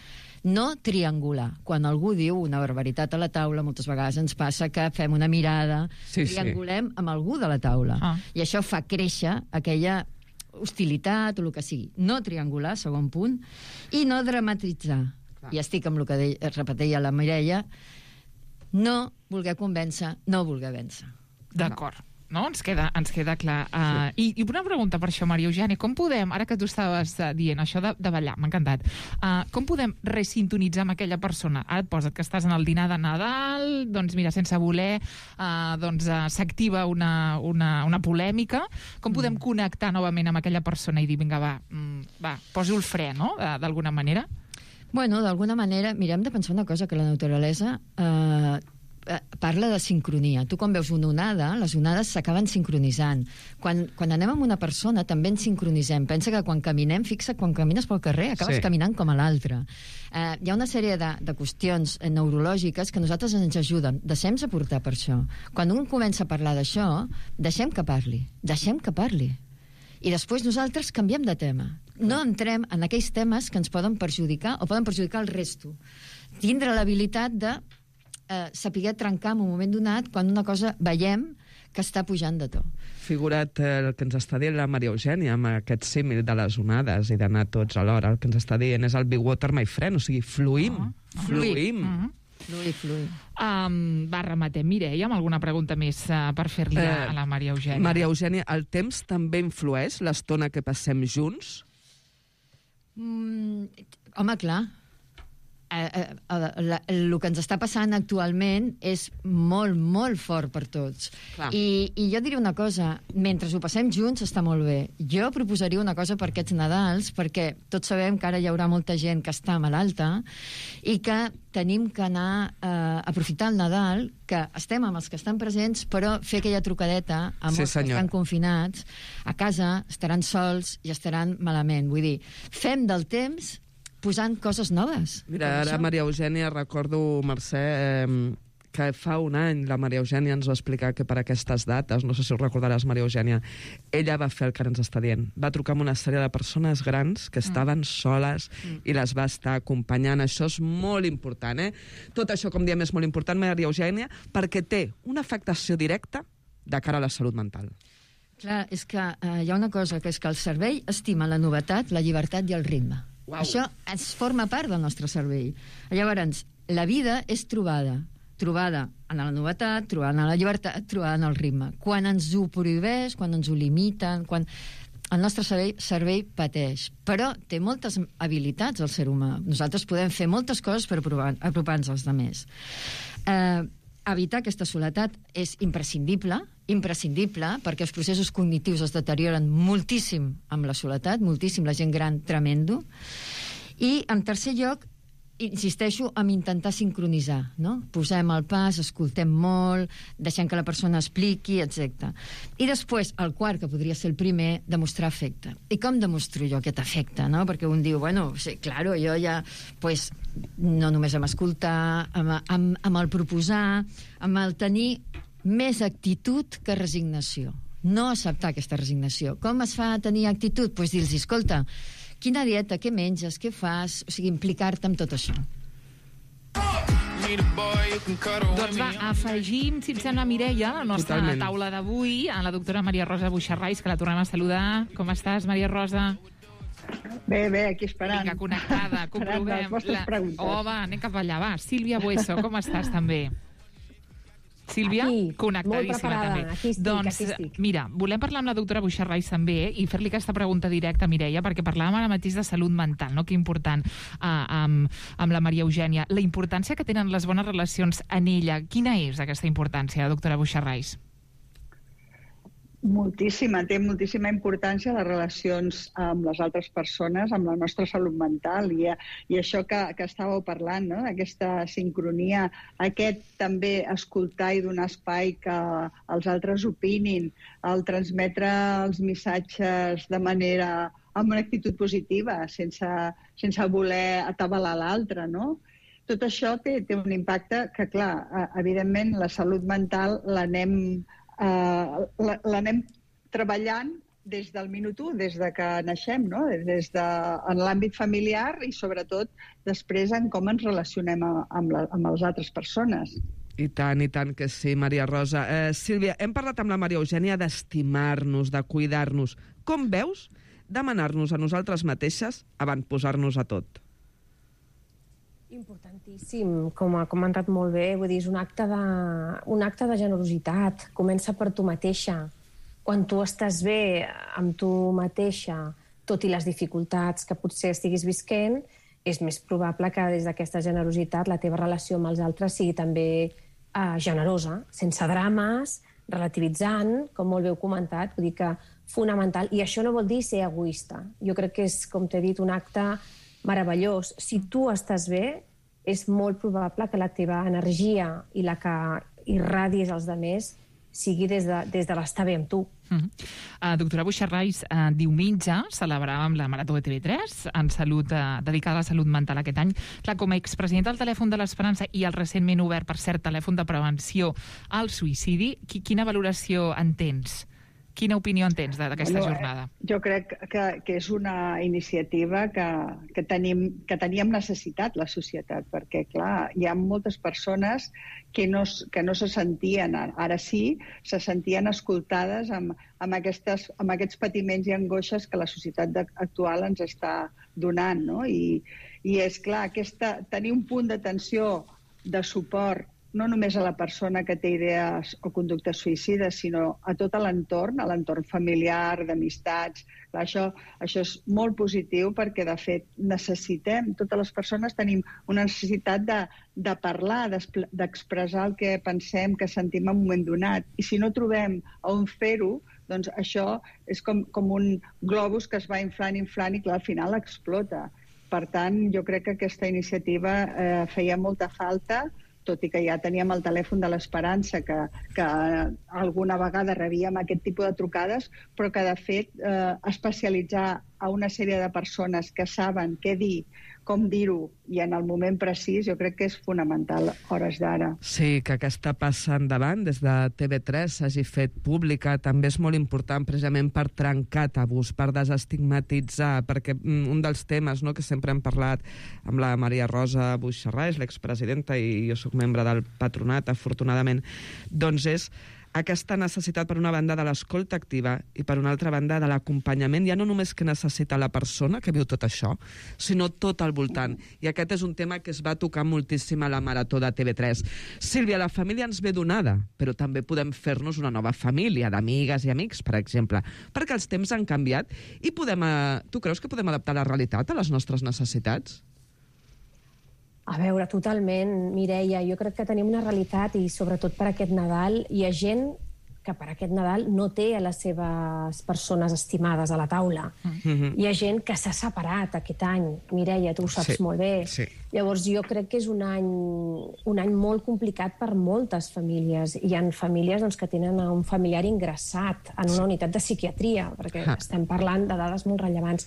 No triangular. Quan algú diu una barbaritat a la taula, moltes vegades ens passa que fem una mirada, sí, triangulem sí. amb algú de la taula. Ah. I això fa créixer aquella hostilitat o el que sigui. No triangular, segon punt, i no dramatitzar. Clar. I estic amb el que de, repetia la Mireia, no voler convèncer, no voler vèncer. D'acord. No? Ens queda, ens queda clar. Uh, sí. I, I una pregunta per això, Maria Eugènia. Com podem, ara que tu estaves uh, dient això de, de ballar, m'ha encantat, uh, com podem resintonitzar amb aquella persona? Ara et posa't que estàs en el dinar de Nadal, doncs mira, sense voler, uh, doncs uh, s'activa una, una, una polèmica. Com podem mm. connectar novament amb aquella persona i dir, vinga, va, mm, va poso el fre, no?, d'alguna manera? Bueno, d'alguna manera, mira, hem de pensar una cosa, que la naturalesa eh, parla de sincronia. Tu quan veus una onada, les onades s'acaben sincronitzant. Quan, quan anem amb una persona també ens sincronitzem. Pensa que quan caminem, fixa, quan camines pel carrer acabes sí. caminant com a l'altre. Eh, hi ha una sèrie de, de qüestions neurològiques que a nosaltres ens ajuden. Deixem-nos aportar per això. Quan un comença a parlar d'això, deixem que parli. Deixem que parli. I després nosaltres canviem de tema. No entrem en aquells temes que ens poden perjudicar o poden perjudicar el resto. Tindre l'habilitat de Eh, saber trencar en un moment donat quan una cosa veiem que està pujant de to. Figurat eh, el que ens està dient la Maria Eugènia amb aquest símil de les onades i d'anar tots alhora, el que ens està dient és el big water my friend, o sigui, fluïm, uh -huh. fluïm. Uh -huh. Fluïm, fluïm. Um, va, rematem. Mireia, amb alguna pregunta més uh, per fer-li eh, a la Maria Eugènia. Maria Eugènia, el temps també influeix l'estona que passem junts? Mm, home, clar. Eh, eh, la, el que ens està passant actualment és molt, molt fort per tots. I, I jo diria una cosa, mentre ho passem junts està molt bé. Jo proposaria una cosa per aquests Nadals, perquè tots sabem que ara hi haurà molta gent que està malalta i que tenim que anar a eh, aprofitar el Nadal, que estem amb els que estan presents, però fer aquella trucadeta amb sí, els que senyor. estan confinats a casa, estaran sols i estaran malament. Vull dir, fem del temps posant coses noves. Mira, ara Maria Eugènia, recordo, Mercè, eh, que fa un any la Maria Eugènia ens va explicar que per aquestes dates, no sé si ho recordaràs, Maria Eugènia, ella va fer el que ens està dient. Va trucar amb una sèrie de persones grans que estaven mm. soles mm. i les va estar acompanyant. Això és molt important, eh? Tot això, com diem, és molt important, Maria Eugènia, perquè té una afectació directa de cara a la salut mental. Clar, és que eh, hi ha una cosa, que és que el cervell estima la novetat, la llibertat i el ritme. Wow. Això es forma part del nostre cervell. Llavors, la vida és trobada. Trobada en la novetat, trobada en la llibertat, trobada en el ritme. Quan ens ho prohibeix, quan ens ho limiten, quan... el nostre cervell, cervell pateix. Però té moltes habilitats el ser humà. Nosaltres podem fer moltes coses per apropar-nos als altres. Eh, evitar aquesta soledat és imprescindible, imprescindible, perquè els processos cognitius es deterioren moltíssim amb la soledat, moltíssim, la gent gran, tremendo. I, en tercer lloc, insisteixo en intentar sincronitzar, no? Posem el pas, escoltem molt, deixem que la persona expliqui, etcètera. I després, el quart, que podria ser el primer, demostrar afecte. I com demostro jo aquest afecte, no? Perquè un diu, bueno, sí, claro, jo ja, pues, no només amb escoltar, amb, amb, amb el proposar, amb el tenir més actitud que resignació. No acceptar aquesta resignació. Com es fa tenir actitud? Doncs pues dir-los, escolta, quina dieta, què menges, què fas? O sigui, implicar-te amb tot això. Doncs va, afegim, si et sembla, Mireia, la nostra Totalment. taula d'avui, a la doctora Maria Rosa Buixarrais, que la tornem a saludar. Com estàs, Maria Rosa? Bé, bé, aquí esperant. Vinga, connectada, comprovem. les vostres la... preguntes. Oh, va, anem cap allà, va. Sílvia Bueso, com estàs, també? Sílvia, aquí, connectadíssima també. Aquí estic, doncs, aquí estic. mira, volem parlar amb la doctora Buixarrais també i fer-li aquesta pregunta directa a Mireia, perquè parlàvem ara mateix de salut mental, no? Que important, uh, amb, amb la Maria Eugènia. La importància que tenen les bones relacions en ella, quina és aquesta importància, doctora Buixarrais? Moltíssima, té moltíssima importància les relacions amb les altres persones, amb la nostra salut mental i, i això que, que estàveu parlant, no? Aquesta sincronia, aquest també escoltar i donar espai que els altres opinin, el transmetre els missatges de manera, amb una actitud positiva, sense, sense voler atabalar l'altre, no? Tot això té, té un impacte que, clar, evidentment la salut mental l'anem Uh, l'anem treballant des del minut u, des de que naixem, no? Des de, en l'àmbit familiar i sobretot després en com ens relacionem amb, la, amb les altres persones. I tant, i tant que sí, Maria Rosa. Eh, Sílvia, hem parlat amb la Maria Eugènia d'estimar-nos, de cuidar-nos. Com veus demanar-nos a nosaltres mateixes abans posar-nos a tot? Importantíssim, com ha comentat molt bé, vull dir, és un acte de, un acte de generositat. Comença per tu mateixa. Quan tu estàs bé amb tu mateixa, tot i les dificultats que potser estiguis visquent, és més probable que des d'aquesta generositat la teva relació amb els altres sigui també eh, generosa, sense drames, relativitzant, com molt bé heu comentat, vull dir que fonamental. I això no vol dir ser egoista. Jo crec que és, com t'he dit, un acte meravellós. Si tu estàs bé, és molt probable que la teva energia i la que irradies als altres sigui des de, des de l'estar bé amb tu. Uh -huh. uh, doctora Buixarrais, uh, diumenge celebràvem la Marató de T V tres en salut, uh, dedicada a la salut mental aquest any. Clar, com a expresident del Telèfon de l'Esperança i el recentment obert, per cert, telèfon de prevenció al suïcidi, qui, quina valoració en tens? Quina opinió en tens d'aquesta bueno, jornada? Jo crec que, que és una iniciativa que, que, tenim, que teníem necessitat, la societat, perquè, clar, hi ha moltes persones que no, que no se sentien, ara sí, se sentien escoltades amb, amb, aquestes, amb aquests patiments i angoixes que la societat actual ens està donant, no? I, i és clar, aquesta, tenir un punt d'atenció, de suport, no només a la persona que té idees o conductes suïcides, sinó a tot l'entorn, a l'entorn familiar, d'amistats. Això, això és molt positiu perquè, de fet, necessitem, totes les persones tenim una necessitat de, de parlar, d'expressar el que pensem, que sentim en un moment donat. I si no trobem on fer-ho, doncs això és com, com un globus que es va inflant, inflant i, clar, al final explota. Per tant, jo crec que aquesta iniciativa eh, feia molta falta, tot i que ja teníem el telèfon de l'Esperança, que, que alguna vegada rebíem aquest tipus de trucades, però que, de fet, eh, especialitzar a una sèrie de persones que saben què dir, com dir-ho, i en el moment precís, jo crec que és fonamental a hores d'ara. Sí, que aquesta passa endavant des de T V tres s'hagi fet pública també és molt important, precisament per trencar tabús, per desestigmatitzar, perquè un dels temes, no, que sempre hem parlat amb la Maria Rosa Buixarrais, l'expresidenta, i jo soc membre del patronat, afortunadament, doncs és aquesta necessitat, per una banda, de l'escolta activa i, per una altra banda, de l'acompanyament, ja no només que necessita la persona que viu tot això, sinó tot al voltant. I aquest és un tema que es va tocar moltíssim a la Marató de T V tres. Sílvia, la família ens ve donada, però també podem fer-nos una nova família, d'amigues i amics, per exemple, perquè els temps han canviat i podem... Eh, tu creus que podem adaptar la realitat a les nostres necessitats? A veure, totalment, Mireia. Jo crec que tenim una realitat i, sobretot per aquest Nadal, hi ha gent que per aquest Nadal no té a les seves persones estimades a la taula. Mm-hmm. Hi ha gent que s'ha separat aquest any. Mireia, tu ho saps sí, molt bé. Sí. Llavors, jo crec que és un any, un any molt complicat per moltes famílies. Hi ha famílies doncs, que tenen un familiar ingressat en una unitat de psiquiatria, perquè ah. estem parlant de dades molt rellevants.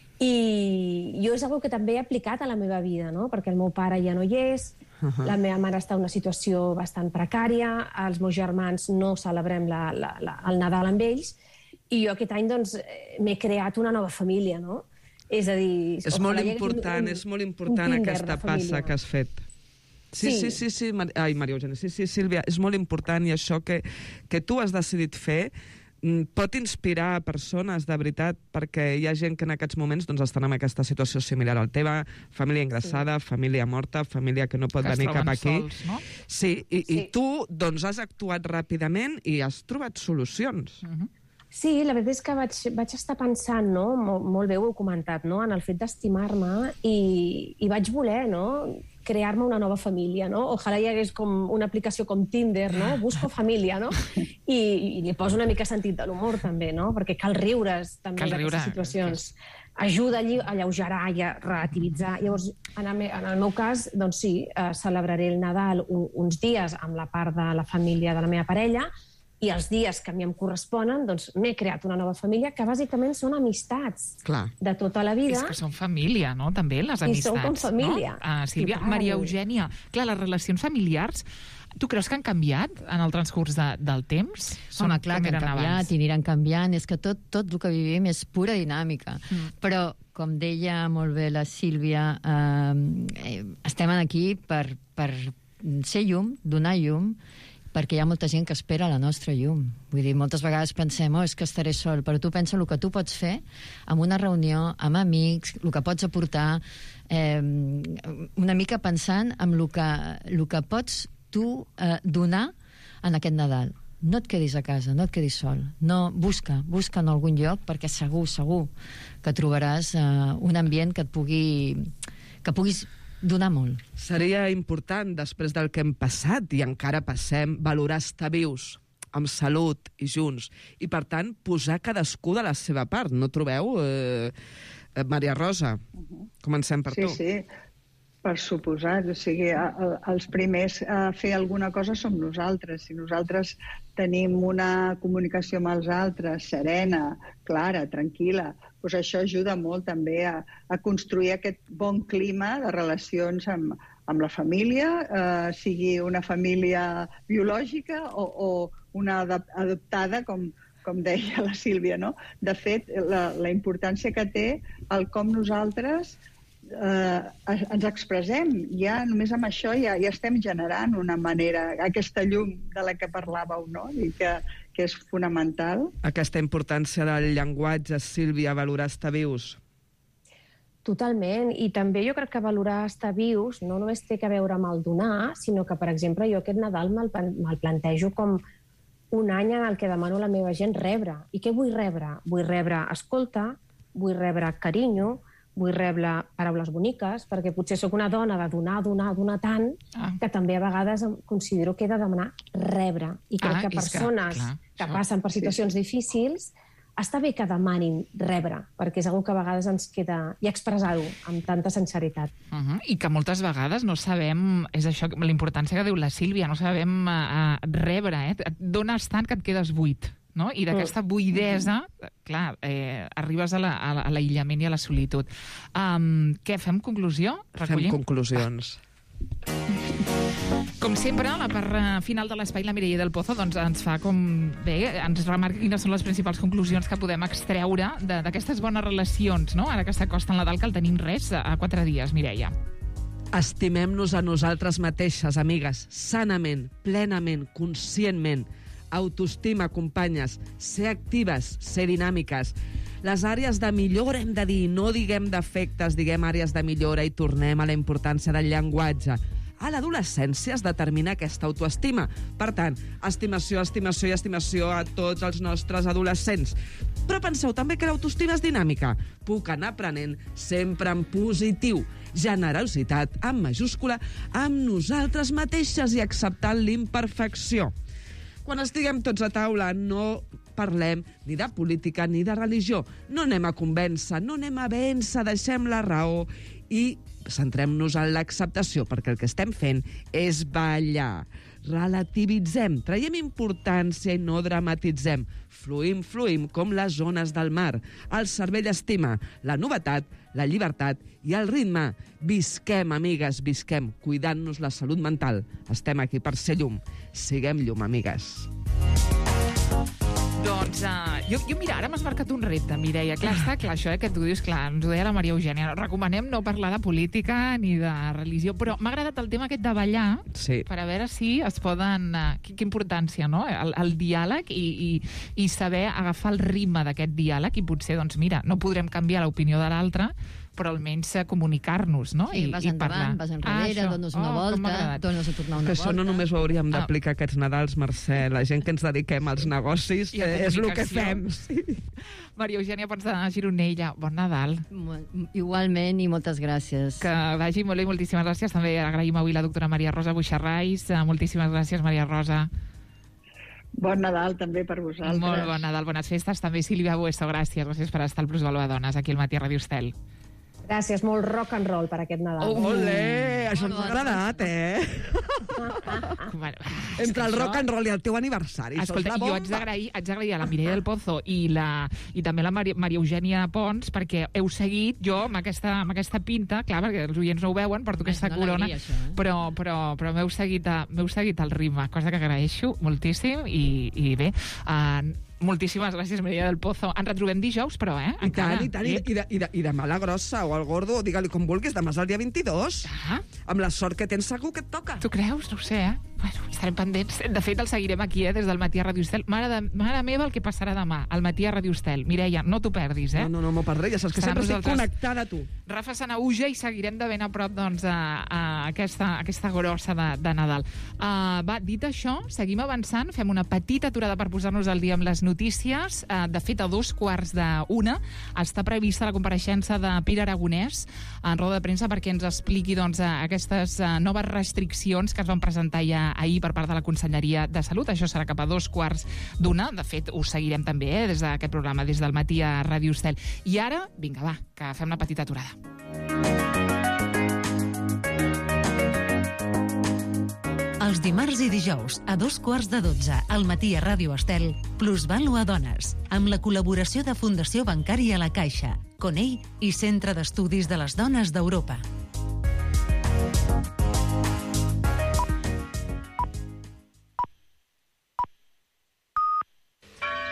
I jo és una que també he aplicat a la meva vida, no? Perquè el meu pare ja no hi és, uh-huh. la meva mare està en una situació bastant precària, els meus germans no celebrem la, la, la, el Nadal amb ells, i jo aquest any doncs, m'he creat una nova família, no? És a dir... És molt important, un, un, és molt important aquesta passa que has fet. Sí, sí, sí, sí, sí. Ai, Maria Eugènia, sí, sí, Sílvia, és molt important, i això que, que tu has decidit fer pot inspirar a persones, de veritat, perquè hi ha gent que en aquests moments doncs, estan en aquesta situació similar al teva, família ingressada, sí. família morta, família que no pot que venir cap aquí. Sols, no? Sí, i, sí, i tu doncs, has actuat ràpidament i has trobat solucions. Uh-huh. Sí, la veritat és que vaig, vaig estar pensant, no? Molt, molt bé ho heu comentat, no? En el fet d'estimar-me, i, i vaig voler, no? crear-me una nova família, no? Ojalà hi hagués com una aplicació com Tinder, no? Busco família, no? I, i li poso una mica sentit de l'humor, també, no? Perquè cal riure's també d'aquestes situacions. Ajuda a alleugerar i a relativitzar. Llavors, en el, en el meu cas, doncs sí, eh, celebraré el Nadal un, uns dies amb la part de la família de la meva parella, i els dies que a mi em corresponen, doncs m'he creat una nova família que bàsicament són amistats Clar. de tota la vida. És que són família, no?, també, les amistats. I són com família. No? Uh, Sílvia, Maria Eugènia, clar, les relacions familiars Tu creus que han canviat en el transcurs de, del temps? Home, clar que han canviat abans? i aniran canviant. És que tot, tot el que vivim és pura dinàmica. Mm. Però, com deia molt bé la Sílvia, eh, estem aquí per, per ser llum, donar llum, perquè hi ha molta gent que espera la nostra llum. Vull dir, moltes vegades pensem, oh, és que estaré sol, però tu pensa el que tu pots fer en una reunió, amb amics, el que pots aportar, eh, una mica pensant en el que, el que pots tu eh, donar en aquest Nadal. No et quedis a casa, no et quedis sol. No, busca, busca en algun lloc, perquè segur, segur que trobaràs eh, un ambient que et pugui, que puguis donar molt. Seria important, després del que hem passat i encara passem, valorar estar vius, amb salut i junts. I, per tant, posar cadascú de la seva part. No trobeu, eh, Maria Rosa? Comencem per sí, tu. Sí, sí. Per suposat, o sigui, els primers a fer alguna cosa som nosaltres. Si nosaltres tenim una comunicació amb els altres serena, clara, tranquil·la, doncs això ajuda molt també a, a construir aquest bon clima de relacions amb, amb la família, eh, sigui una família biològica o, o una adoptada, com, com deia la Sílvia, no? De fet, la, la importància que té el com nosaltres eh, ens expressem. Ja només amb això ja, ja estem generant una manera, aquesta llum de la que parlàveu, no? I que, que és fonamental. Aquesta importància del llenguatge, Sílvia, valorar estar vius. Totalment, i també jo crec que valorar estar vius no només té a veure amb el donar, sinó que, per exemple, jo aquest Nadal me'l, me'l plantejo com un any en el que demano a la meva gent rebre. I què vull rebre? Vull rebre escolta, vull rebre carinyo, vull rebre paraules boniques, perquè potser sóc una dona de donar, donar, donar tant, ah. que també a vegades considero que he de demanar rebre. I crec ah, que persones que, clar, que això, passen per situacions sí. difícils, està bé que demanin rebre, perquè és una que a vegades ens queda... i expressar-ho amb tanta sinceritat. Uh -huh. I que moltes vegades no sabem... És això, la importància que diu la Sílvia, no sabem uh, rebre, eh? Et dones tant que et quedes buit. No? I d'aquesta buidesa, clar, eh, arribes a, la, a l'aïllament i a la solitud. Um, què, fem conclusió? Recollim? Fem conclusions. Com sempre, a la part final de l'espai, la Mireia del Pozo doncs, ens fa com... Bé, ens remarca quines són les principals conclusions que podem extreure d'aquestes bones relacions, no? Ara que s'acosta el Nadal, que el tenim res a quatre dies, Mireia. Estimem-nos a nosaltres mateixes, amigues, sanament, plenament, conscientment. Autoestima, companyes, ser actives, ser dinàmiques. Les àrees de millora hem de dir, no diguem defectes, diguem àrees de millora i tornem a la importància del llenguatge. A l'adolescència es determina aquesta autoestima. Per tant, estimació, estimació i estimació a tots els nostres adolescents. Però penseu també que l'autoestima és dinàmica. Puc anar aprenent sempre en positiu. Generositat, amb majúscula, amb nosaltres mateixes i acceptant l'imperfecció. Quan estiguem tots a taula no parlem ni de política ni de religió. No anem a convèncer, no anem a vèncer, deixem la raó i centrem-nos en l'acceptació, perquè el que estem fent és ballar. Relativitzem, traiem importància i no dramatitzem. Fluïm, fluïm com les ones del mar. El cervell estima la novetat, la llibertat i el ritme. Visquem, amigues, visquem, cuidant-nos la salut mental. Estem aquí per ser llum. Siguem llum, amigues. Doncs, uh, jo, jo, mira, ara m'has marcat un repte, Mireia. Clar, està clar, això eh, que tu dius, clar, ens ho deia la Maria Eugènia. Recomanem no parlar de política ni de religió, però m'ha agradat el tema aquest de ballar, sí. per a veure si es poden... Uh, quina importància, no?, el, el diàleg i, i, i saber agafar el ritme d'aquest diàleg i potser, doncs, mira, no podrem canviar l'opinió de l'altre, però almenys comunicar-nos, no? Sí, I, vas i endavant, vas enrere, ah, dones una oh, volta, dones a tornar una que volta. Això no només ho hauríem d'aplicar ah. aquests Nadals, Mercè. La gent que ens dediquem als negocis eh, és el que fem. Sí. Maria Eugènia Pons de Gironella, bon Nadal. Igualment, i moltes gràcies. Que vagi molt bé, moltíssimes gràcies. També agraïm avui la doctora Maria Rosa Buixarrais. Moltíssimes gràcies, Maria Rosa. Bon Nadal també per vosaltres. Molt bon Nadal, bones festes. També Sílvia Bueso, gràcies. Gràcies per estar al Plusvalor de Dones, aquí al Matí a Ràdio Estel. Gràcies, molt rock and roll per aquest Nadal. Oh, olé, això ens ha agradat, eh? Entre el rock and roll i el teu aniversari. Escolta, jo haig d'agrair, haig d'agrair a la Mireia del Pozo i, la, i també a la Maria, Maria Eugènia Pons, perquè heu seguit jo amb aquesta, amb aquesta pinta, clar, perquè els oients no ho veuen, porto aquesta no corona, alegria, això, eh? però, però, però m'heu seguit, a, m'heu seguit el ritme, cosa que agraeixo moltíssim, i, i bé, uh, moltíssimes gràcies, Mireia del Pozo. Ens retrobem dijous, però, eh? I tant, i tant, i, i, de, i, de, i demà la grossa o el gordo, digue-li com vulguis, demà és el dia vint-i-dos. Ah. Amb la sort que tens segur que et toca. Tu creus? No ho sé, eh? Bueno, estarem pendents. De fet, el seguirem aquí, eh? Des del matí a Ràdio Estel. Mare, de, mare meva, el que passarà demà, al matí a Ràdio Estel. Mireia, no t'ho perdis, eh? No, no, no m'ho perdré, ja saps que sempre estic connectada a tu. Rafa Sanauja, i seguirem de ben a prop, doncs, a, a aquesta, aquesta grossa de, de Nadal. Uh, va, dit això, seguim avançant, fem una petita aturada per posar-nos al dia amb les notícies. Uh, de fet, a dos quarts d'una està prevista la compareixença de Pere Aragonès en roda de premsa perquè ens expliqui, doncs, uh, aquestes uh, noves restriccions que es van presentar ja ahir per part de la Conselleria de Salut. Això serà cap a dos quarts d'una. De fet, ho seguirem també, eh, des d'aquest programa, des del matí a Ràdio Estel. I ara, vinga, va, que fem una petita aturada. Els dimarts i dijous, a dos quarts de dotze, al matí a Ràdio Estel, Plusvalua Dones, amb la col·laboració de Fundació Bancària La Caixa, Conell i Centre d'Estudis de les Dones d'Europa.